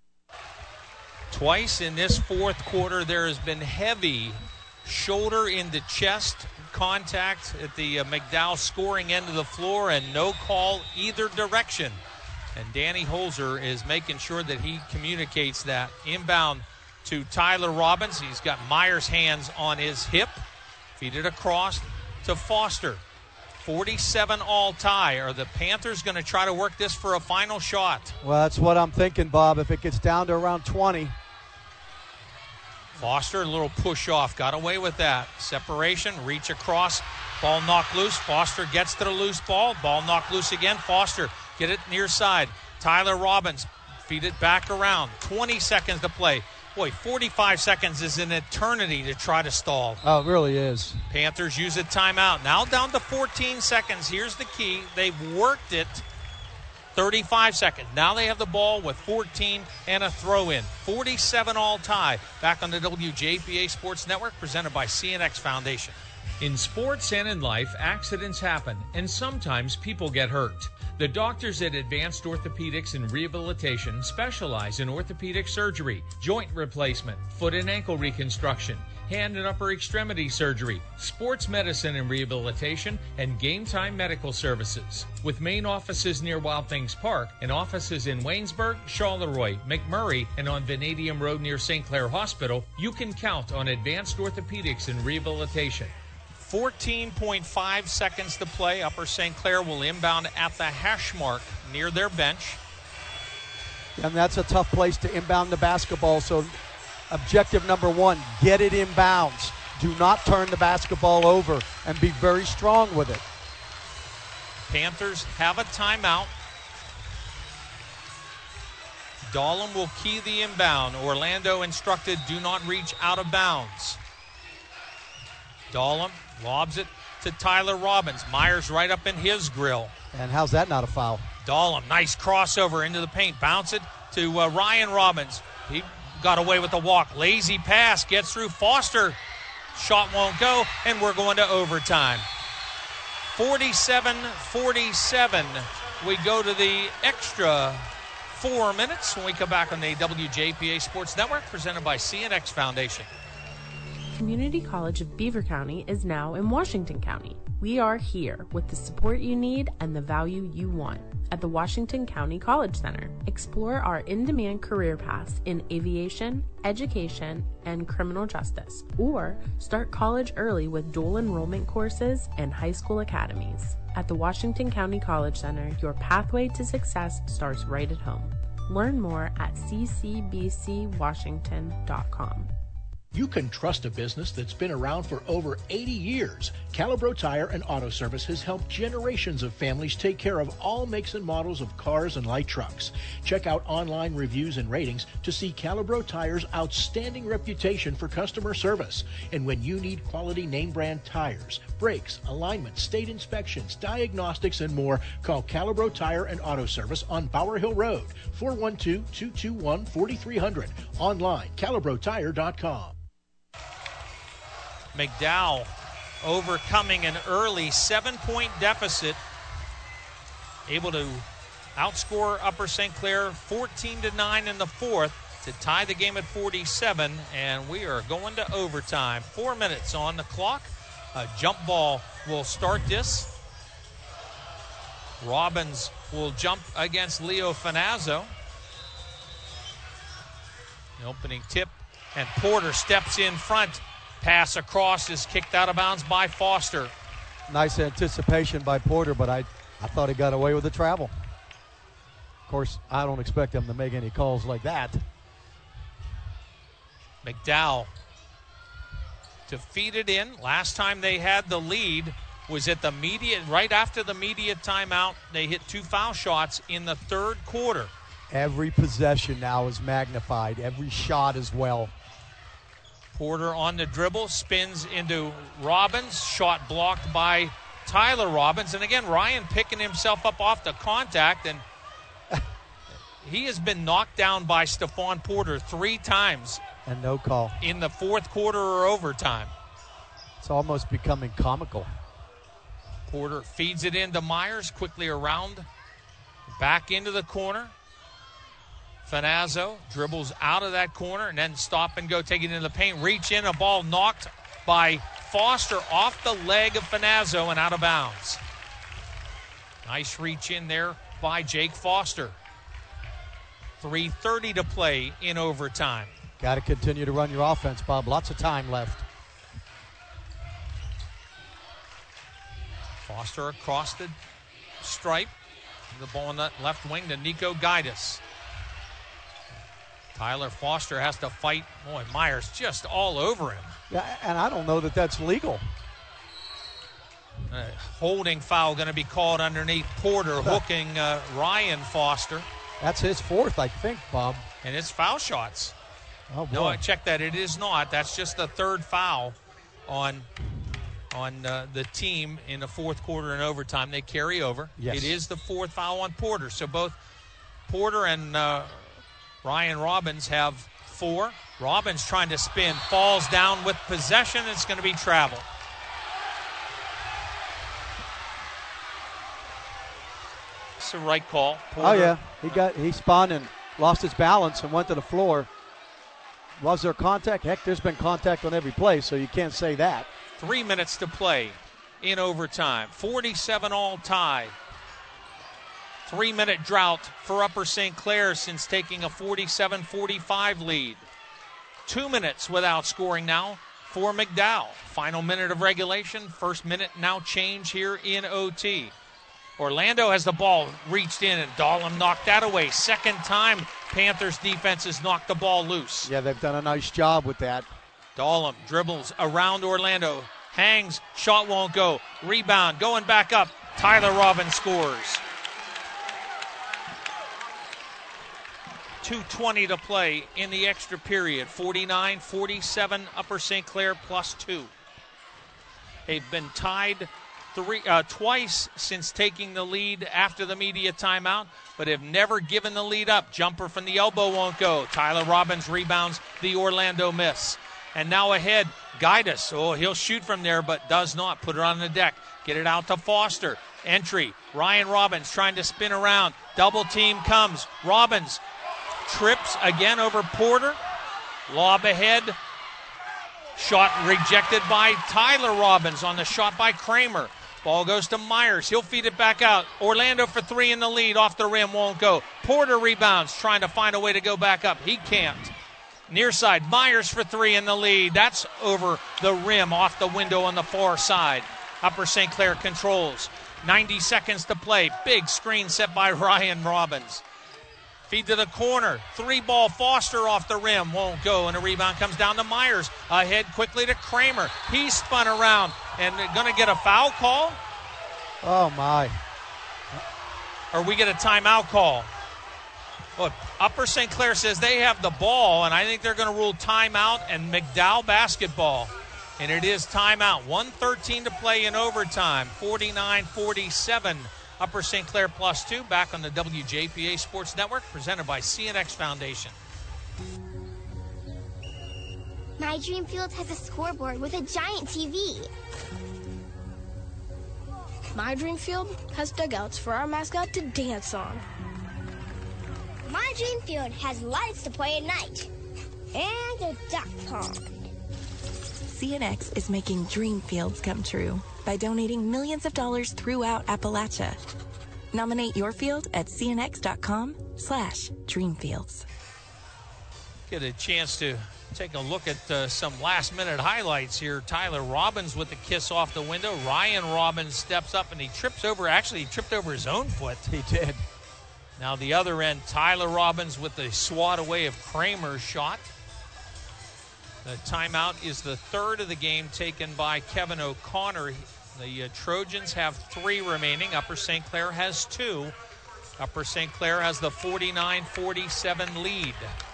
Twice in this fourth quarter, there has been heavy shoulder into chest contact at the uh, McDowell scoring end of the floor, and no call either direction. And Danny Holzer is making sure that he communicates that. Inbound to Tyler Robbins. He's got Myers' hands on his hip. Feed it across to Foster. forty-seven all tie. Are the Panthers going to try to work this for a final shot? Well, that's what I'm thinking, Bob. If it gets down to around twenty. Foster, a little push off. Got away with that. Separation, reach across. Ball knocked loose. Foster gets to the loose ball. Ball knocked loose again. Foster, get it near side. Tyler Robbins, feed it back around. twenty seconds to play. Boy, forty-five seconds is an eternity to try to stall. Oh, it really is. Panthers use a timeout. Now down to fourteen seconds. Here's the key. They've worked it. thirty-five seconds. Now they have the ball with fourteen and a throw-in. forty-seven all tie. Back on the W J P A Sports Network, presented by C N X Foundation. In sports and in life, accidents happen, and sometimes people get hurt. The doctors at Advanced Orthopedics and Rehabilitation specialize in orthopedic surgery, joint replacement, foot and ankle reconstruction, hand and upper extremity surgery, sports medicine and rehabilitation, and game time medical services. With main offices near Wild Things Park and offices in Waynesburg, Charleroi, McMurray, and on Vanadium Road near Saint Clair Hospital, you can count on Advanced Orthopedics and Rehabilitation. fourteen point five seconds to play. Upper Saint Clair will inbound at the hash mark near their bench. And that's a tough place to inbound the basketball. So objective number one, get it inbounds. Do not turn the basketball over and be very strong with it. Panthers have a timeout. Dahlem will key the inbound. Orlando instructed, do not reach out of bounds. Dahlem lobs it to Tyler Robbins. Myers right up in his grill. And how's that not a foul? Dahlem, nice crossover into the paint. Bounce it to uh, Ryan Robbins. He got away with the walk. Lazy pass, gets through Foster. Shot won't go, and we're going to overtime. forty-seven forty-seven. We go to the extra four minutes when we come back on the W J P A Sports Network, presented by C N X Foundation. Community College of Beaver County is now in Washington County. We are here with the support you need and the value you want at the Washington County College Center. Explore our in-demand career paths in aviation, education, and criminal justice, or start college early with dual enrollment courses and high school academies. At the Washington County College Center, your pathway to success starts right at home. Learn more at c c b c washington dot com. You can trust a business that's been around for over eighty years. Calibro Tire and Auto Service has helped generations of families take care of all makes and models of cars and light trucks. Check out online reviews and ratings to see Calibro Tire's outstanding reputation for customer service. And when you need quality name brand tires, brakes, alignment, state inspections, diagnostics, and more, call Calibro Tire and Auto Service on Bower Hill Road, four one two, two two one, four three zero zero. Online, calibro tire dot com. McDowell overcoming an early seven-point deficit, able to outscore Upper Saint Clair fourteen to nine in the fourth to tie the game at forty-seven, and we are going to overtime. Four minutes on the clock. A jump ball will start this. Robbins will jump against Leo Finazzo. The opening tip, and Porter steps in front. Pass across is kicked out of bounds by Foster. Nice anticipation by Porter, but I, I thought he got away with the travel. Of course, I don't expect him to make any calls like that. McDowell to feed it in. Last time they had the lead was at the media, right after the media timeout. They hit two foul shots in the third quarter. Every possession now is magnified, every shot as well. Porter on the dribble, spins into Robbins, shot blocked by Tyler Robbins. And again, Ryan picking himself up off the contact, and he has been knocked down by Stephon Porter three times. And no call. In the fourth quarter or overtime. It's almost becoming comical. Porter feeds it into Myers, quickly around, back into the corner. Finazzo dribbles out of that corner and then stop and go, take it into the paint, reach in, a ball knocked by Foster off the leg of Finazzo and out of bounds. Nice reach in there by Jake Foster. three thirty to play in overtime. Got to continue to run your offense, Bob. Lots of time left. Foster across the stripe. The ball on the left wing to Nico Gaitis. Tyler Foster has to fight. Boy, Myers just all over him. Yeah, and I don't know that that's legal. Uh, holding foul going to be called underneath Porter, hooking uh, Ryan Foster. That's his fourth, I think, Bob. And it's foul shots. Oh, boy. No, I checked that. It is not. That's just the third foul on on uh, the team in the fourth quarter and overtime. They carry over. Yes. It is the fourth foul on Porter. So both Porter and uh, Ryan Robbins have four. Robbins trying to spin, falls down with possession. It's going to be travel. It's the right call. Porter. Oh, yeah. He got he spun and lost his balance and went to the floor. Was there contact? Heck, there's been contact on every play, so you can't say that. Three minutes to play in overtime. forty-seven all tie. Three-minute drought for Upper Saint Clair since taking a forty-seven forty-five lead. Two minutes without scoring now for McDowell. Final minute of regulation. First minute now change here in O T. Orlando has the ball, reached in, and Dahlem knocked that away. Second time Panthers defense has knocked the ball loose. Yeah, they've done a nice job with that. Dahlem dribbles around Orlando, hangs, shot won't go. Rebound, going back up. Tyler Robbins scores. two twenty to play in the extra period. forty-nine forty-seven, Upper Saint Clair plus two. They've been tied three uh, twice since taking the lead after the media timeout, but have never given the lead up. Jumper from the elbow won't go. Tyler Robbins rebounds the Orlando miss. And now ahead, Gaitis. Oh, he'll shoot from there, but does not. Put it on the deck. Get it out to Foster. Entry. Ryan Robbins trying to spin around. Double team comes. Robbins trips again over Porter. Lob ahead. Shot rejected by Tyler Robbins on the shot by Kramer. Ball goes to Myers. He'll feed it back out. Orlando for three in the lead. Off the rim, won't go. Porter rebounds, trying to find a way to go back up. He can't. Near side, Myers for three in the lead. That's over the rim, off the window on the far side. Upper Saint Clair controls. ninety seconds to play. Big screen set by Ryan Robbins. Feed to the corner. Three ball, Foster off the rim. Won't go, and a rebound comes down to Myers. Ahead quickly to Kramer. He spun around and going to get a foul call? Oh, my. Or we get a timeout call. Look, Upper Saint Clair says they have the ball, and I think they're going to rule timeout and McDowell basketball. And it is timeout. one thirteen to play in overtime. forty-nine forty-seven. Upper Saint Clair plus two, back on the W J P A Sports Network, presented by C N X Foundation. My Dream Field has a scoreboard with a giant T V. My Dream Field has dugouts for our mascot to dance on. My dream field has lights to play at night. And a duck pond. C N X is making dream fields come true by donating millions of dollars throughout Appalachia. Nominate your field at cnx.com slash dreamfields. Get a chance to take a look at uh, some last-minute highlights here. Tyler Robbins with the kiss off the window. Ryan Robbins steps up and he trips over. Actually, he tripped over his own foot. He did. Now the other end, Tyler Robbins with the swat away of Kramer's shot. The timeout is the third of the game taken by Kevin O'Connor. The uh, Trojans have three remaining. Upper Saint Clair has two. Upper Saint Clair has the forty-nine forty-seven lead.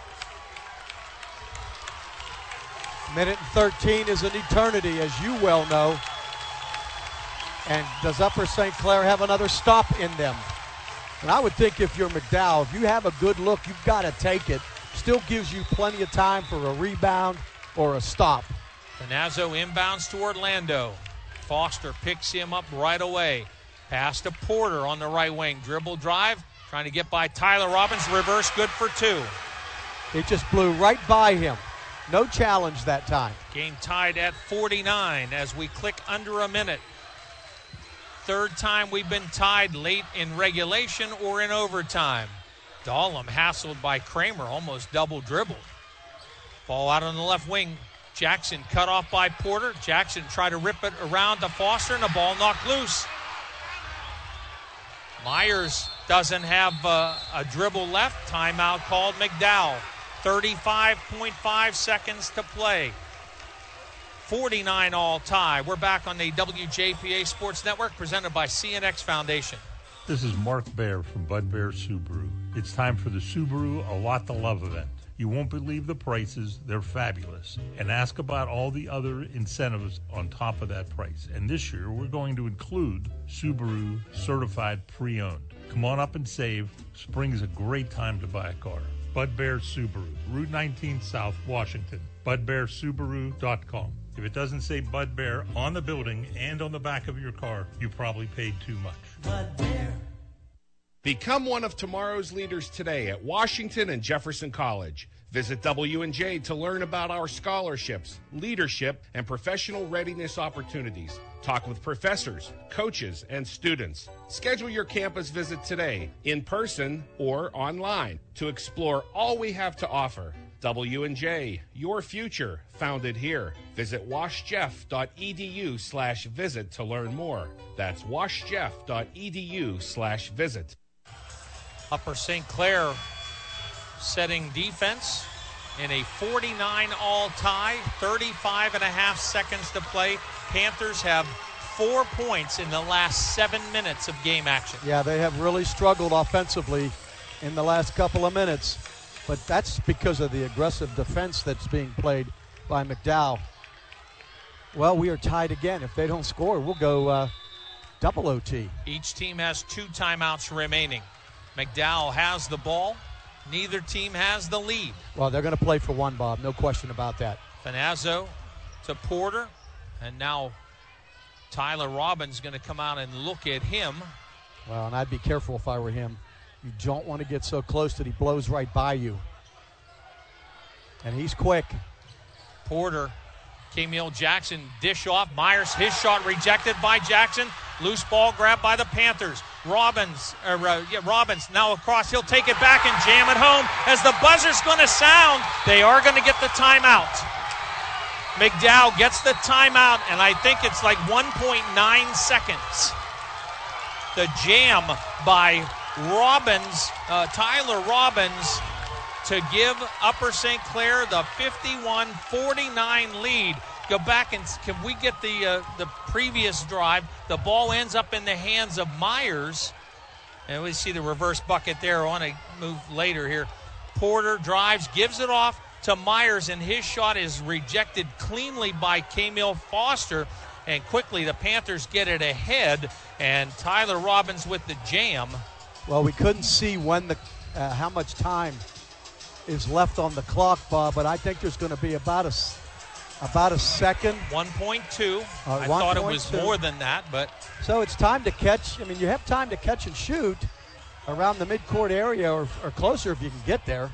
Minute and thirteen is an eternity, as you well know. And does Upper Saint Clair have another stop in them? And I would think if you're McDowell, if you have a good look, you've got to take it. Still gives you plenty of time for a rebound or a stop. Finazzo inbounds to Orlando. Foster picks him up right away. Pass to Porter on the right wing. Dribble drive, trying to get by Tyler Robbins. Reverse, good for two. It just blew right by him. No challenge that time. Game tied at forty-nine as we click under a minute. Third time we've been tied late in regulation or in overtime. Dahlem hassled by Kramer, almost double dribbled. Ball out on the left wing. Jackson cut off by Porter. Jackson tried to rip it around to Foster, and the ball knocked loose. Myers doesn't have uh, a dribble left. Timeout called McDowell. thirty-five point five seconds to play. forty-nine all tie. We're back on the W J P A Sports Network, presented by C N X Foundation. This is Mark Baer from Bud Bear Subaru. It's time for the Subaru A Lot to Love event. You won't believe the prices. They're fabulous. And ask about all the other incentives on top of that price. And this year, we're going to include Subaru Certified Pre-Owned. Come on up and save. Spring is a great time to buy a car. Bud Bear Subaru, Route nineteen South, Washington. bud bear subaru dot com. If it doesn't say Bud Bear on the building and on the back of your car, you probably paid too much. Bud Bear. Become one of tomorrow's leaders today at Washington and Jefferson College. Visit W and J to learn about our scholarships, leadership, and professional readiness opportunities. Talk with professors, coaches, and students. Schedule your campus visit today, in person or online, to explore all we have to offer. W and J, your future, founded here. Visit washjeff.edu slash visit to learn more. That's washjeff.edu slash visit. Upper Saint Clair setting defense in a forty-nine all tie, thirty-five and a half seconds to play. Panthers have four points in the last seven minutes of game action. Yeah, they have really struggled offensively in the last couple of minutes, but that's because of the aggressive defense that's being played by McDowell. Well, we are tied again. If they don't score, we'll go uh, double O T. Each team has two timeouts remaining. McDowell has the ball. Neither team has the lead. Well, they're going to play for one, Bob. No question about that. Finazzo to Porter. And now Tyler Robbins going to come out and look at him. Well, and I'd be careful if I were him. You don't want to get so close that he blows right by you. And he's quick. Porter, Camille Jackson, dish off. Myers, his shot rejected by Jackson. Loose ball grabbed by the Panthers. Robbins, uh, yeah, Robbins now across. He'll take it back and jam it home. As the buzzer's going to sound, they are going to get the timeout. McDowell gets the timeout, and I think it's like one point nine seconds. The jam by Robbins, uh, Tyler Robbins, to give Upper Saint Clair the fifty-one forty-nine lead. Go back and can we get the uh, the previous drive? The ball ends up in the hands of Myers. And we see the reverse bucket there. I want to move later here. Porter drives, gives it off to Myers, and his shot is rejected cleanly by Camille Foster. And quickly the Panthers get it ahead, and Tyler Robbins with the jam. Well, we couldn't see when the uh, how much time is left on the clock, Bob, but I think there's going to be about a About a second. one point two. Uh, I thought it was more than that, but. So it's time to catch. I mean, you have time to catch and shoot. around the midcourt area or, or closer if you can get there.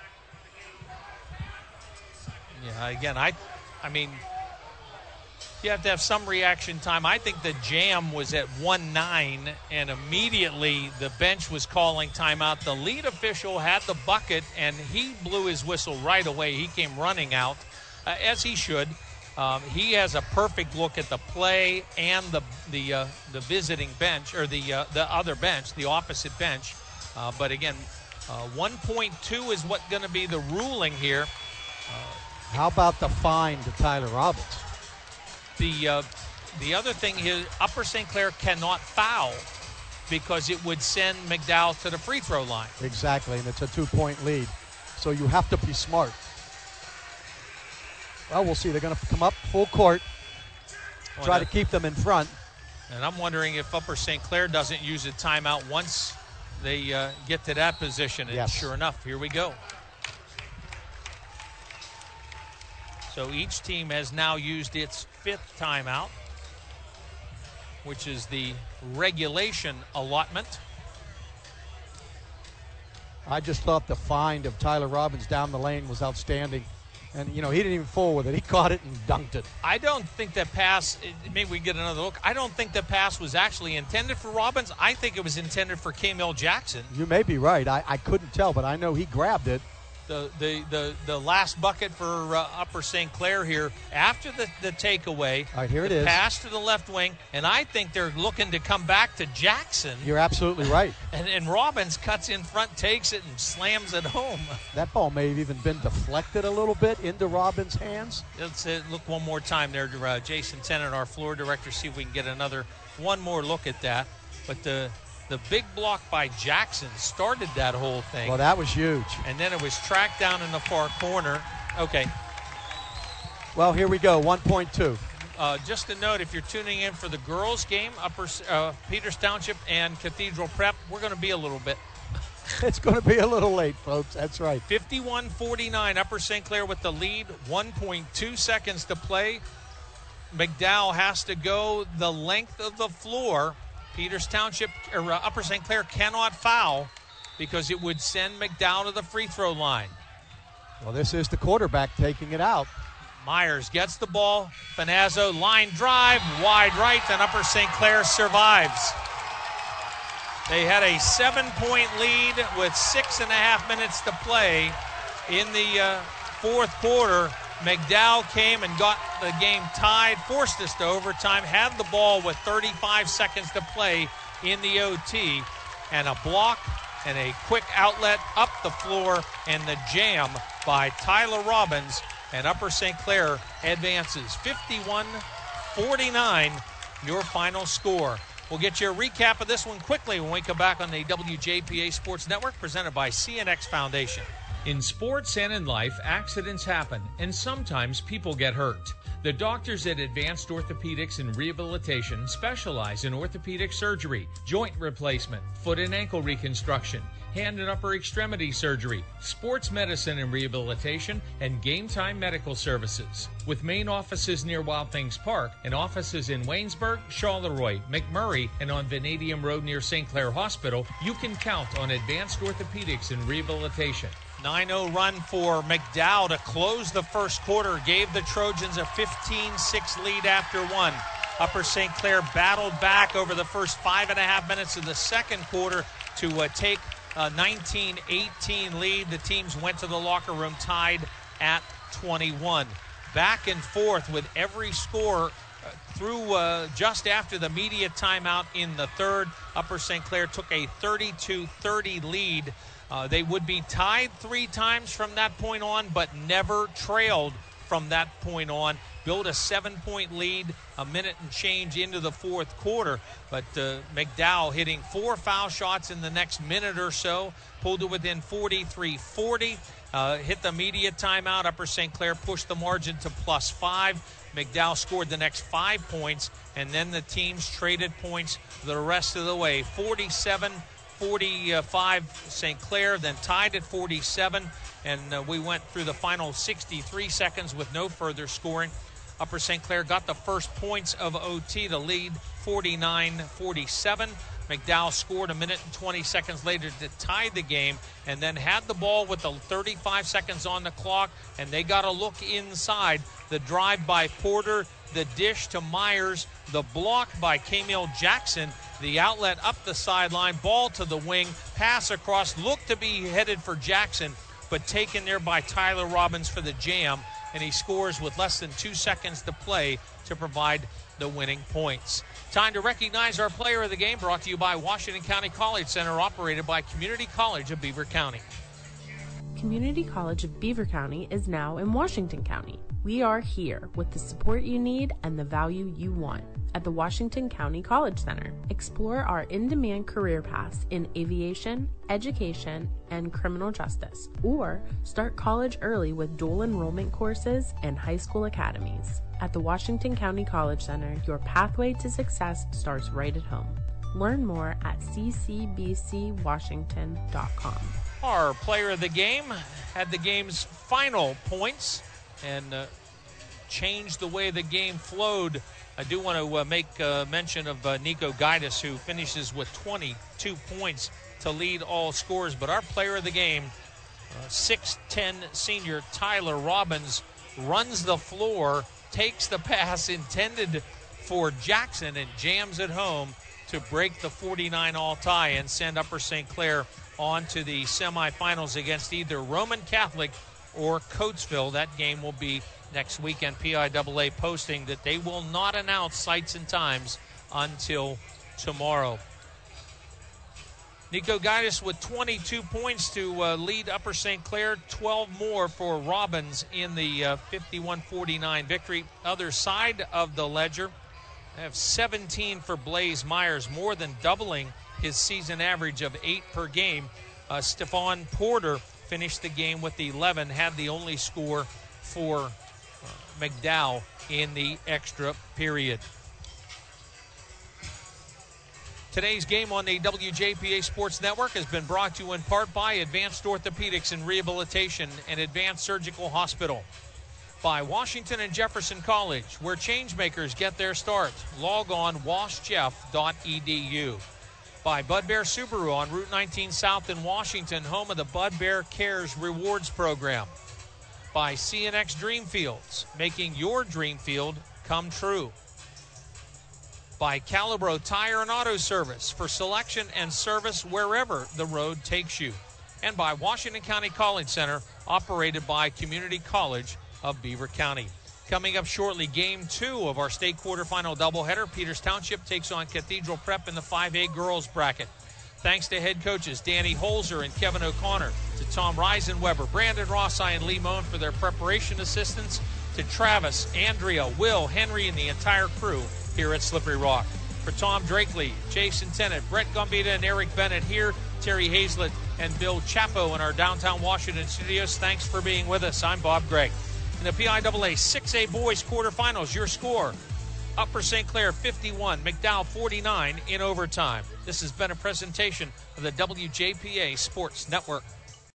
Yeah, again, I, I mean, you have to have some reaction time. I think the jam was at one nine, and immediately the bench was calling timeout. The lead official had the bucket, and he blew his whistle right away. He came running out, uh, as he should. Um, he has a perfect look at the play and the the uh, the visiting bench, or the uh, the other bench, the opposite bench. Uh, but again, uh, one point two is what's going to be the ruling here. Uh, How about the fine to Tyler Robbins? The uh, the other thing is Upper Saint Clair cannot foul because it would send McDowell to the free throw line. Exactly, and it's a two-point lead. So you have to be smart. Well, we'll see. They're going to come up full court, well, try that, to keep them in front. And I'm wondering if Upper Saint Clair doesn't use a timeout once they uh, get to that position. And yes. Sure enough, here we go. So each team has now used its fifth timeout, which is the regulation allotment. I just thought the find of Tyler Robbins down the lane was outstanding. And, you know, he didn't even fool with it. He caught it and dunked it. I don't think that pass, maybe we get another look. I don't think the pass was actually intended for Robbins. I think it was intended for Kamil Jackson. You may be right. I, I couldn't tell, but I know he grabbed it. The the the, the last bucket for uh, Upper Saint Clair here after the, the takeaway. All right, here the it is. Pass to the left wing, and I think they're looking to come back to Jackson. You're absolutely right. And, and Robbins cuts in front, takes it, and slams it home. That ball may have even been deflected a little bit into Robbins' hands. Let's uh, look one more time there to uh, Jason Tennant, our floor director, see if we can get another one more look at that. But the the big block by Jackson started that whole thing. Well, that was huge. And then it was tracked down in the far corner. Okay. Well, here we go, one point two. Uh, just a note, if you're tuning in for the girls' game, Upper uh, Peters Township and Cathedral Prep, we're going to be a little bit. It's going to be a little late, folks. That's right. fifty-one forty-nine, Upper Saint Clair with the lead. one point two seconds to play. McDowell has to go the length of the floor. Peters Township, or uh, Upper Saint Clair cannot foul because it would send McDowell to the free throw line. Well, this is the quarterback taking it out. Myers gets the ball. Finazzo, line drive, wide right, and Upper Saint Clair survives. They had a seven-point lead with six and a half minutes to play in the uh, fourth quarter. McDowell came and got the game tied, forced us to overtime, had the ball with thirty-five seconds to play in the O T, and a block and a quick outlet up the floor, and the jam by Tyler Robbins, and Upper Saint Clair advances fifty-one forty-nine, your final score. We'll get you a recap of this one quickly when we come back on the W J P A Sports Network, presented by C N X Foundation. In sports and in life, accidents happen, and sometimes people get hurt. The doctors at Advanced Orthopedics and Rehabilitation specialize in orthopedic surgery, joint replacement, foot and ankle reconstruction, hand and upper extremity surgery, sports medicine and rehabilitation, and game time medical services. With main offices near Wild Things Park and offices in Waynesburg, Charleroi, McMurray, and on Vanadium Road near Saint Clair Hospital, you can count on Advanced Orthopedics and Rehabilitation. nine oh run for McDowell to close the first quarter, gave the Trojans a fifteen six lead after one. Upper Saint Clair battled back over the first five and a half minutes of the second quarter to uh, take a nineteen eighteen lead. The teams went to the locker room tied at twenty-one. Back and forth with every score uh, through uh, just after the media timeout in the third. Upper Saint Clair took a thirty-two thirty lead. Uh, they would be tied three times from that point on, but never trailed from that point on. Built a seven-point lead, a minute and change into the fourth quarter. But uh, McDowell hitting four foul shots in the next minute or so, pulled it within forty-three forty. Uh, hit the media timeout. Upper Saint Clair pushed the margin to plus five. McDowell scored the next five points, and then the teams traded points the rest of the way. forty-seven forty-five Saint Clair, then tied at forty-seven, and uh, we went through the final sixty-three seconds with no further scoring. Upper Saint Clair got the first points of O T to lead forty-nine forty-seven. McDowell scored a minute and twenty seconds later to tie the game, and then had the ball with the thirty-five seconds on the clock, and they got a look inside. The drive by Porter, the dish to Myers, the block by Camille Jackson, the outlet up the sideline, ball to the wing, pass across, looked to be headed for Jackson, but taken there by Tyler Robbins for the jam, and he scores with less than two seconds to play to provide the winning points. Time to recognize our player of the game, brought to you by Washington County College Center, operated by Community College of Beaver County. Community College of Beaver County is now in Washington County. We are here with the support you need and the value you want. At the Washington County College Center, explore our in-demand career paths in aviation, education, and criminal justice, or start college early with dual enrollment courses and high school academies. At the Washington County College Center, your pathway to success starts right at home. Learn more at c c b c washington dot com. Our player of the game had the game's final points and uh, changed the way the game flowed. I do want to uh, make uh, mention of uh, Nico Gaitis, who finishes with twenty-two points to lead all scores. But our player of the game, uh, six ten senior Tyler Robbins, runs the floor, takes the pass intended for Jackson, and jams it home to break the forty-nine all tie and send Upper Saint Clair on to the semifinals against either Roman Catholic or Coatesville. That game will be next weekend. P I A A posting that they will not announce sites and times until tomorrow. Nico Gaitis with twenty-two points to uh, lead Upper Saint Clair, twelve more for Robbins in the uh, fifty-one forty-nine victory. Other side of the ledger, I have seventeen for Blaze Myers, more than doubling his season average of eight per game. Uh, Stephon Porter finished the game with eleven, had the only score for uh, McDowell in the extra period. Today's game on the W J P A Sports Network has been brought to you in part by Advanced Orthopedics and Rehabilitation and Advanced Surgical Hospital, by Washington and Jefferson College, where changemakers get their start. Log on wash jeff dot e d u. By Bud Bear Subaru on Route nineteen South in Washington, home of the Bud Bear Cares Rewards Program. By C N X Dreamfields, making your dream field come true. By Calibro Tire and Auto Service, for selection and service wherever the road takes you. And by Washington County College Center, operated by Community College of Beaver County. Coming up shortly, game two of our state quarterfinal doubleheader. Peters Township takes on Cathedral Prep in the five A girls bracket. Thanks to head coaches Danny Holzer and Kevin O'Connor, to Tom Reisenweber, Brandon Rossi, and Lee Moan for their preparation assistance, to Travis, Andrea, Will, Henry, and the entire crew here at Slippery Rock. For Tom Drakely, Jason Tennant, Brett Gumbita, and Eric Bennett here, Terry Hazlett and Bill Chapo in our downtown Washington studios, thanks for being with us. I'm Bob Gregg. In the P I A A six A boys quarterfinals, your score: Upper Saint Clair fifty-one, McDowell forty-nine in overtime. This has been a presentation of the W J P A Sports Network.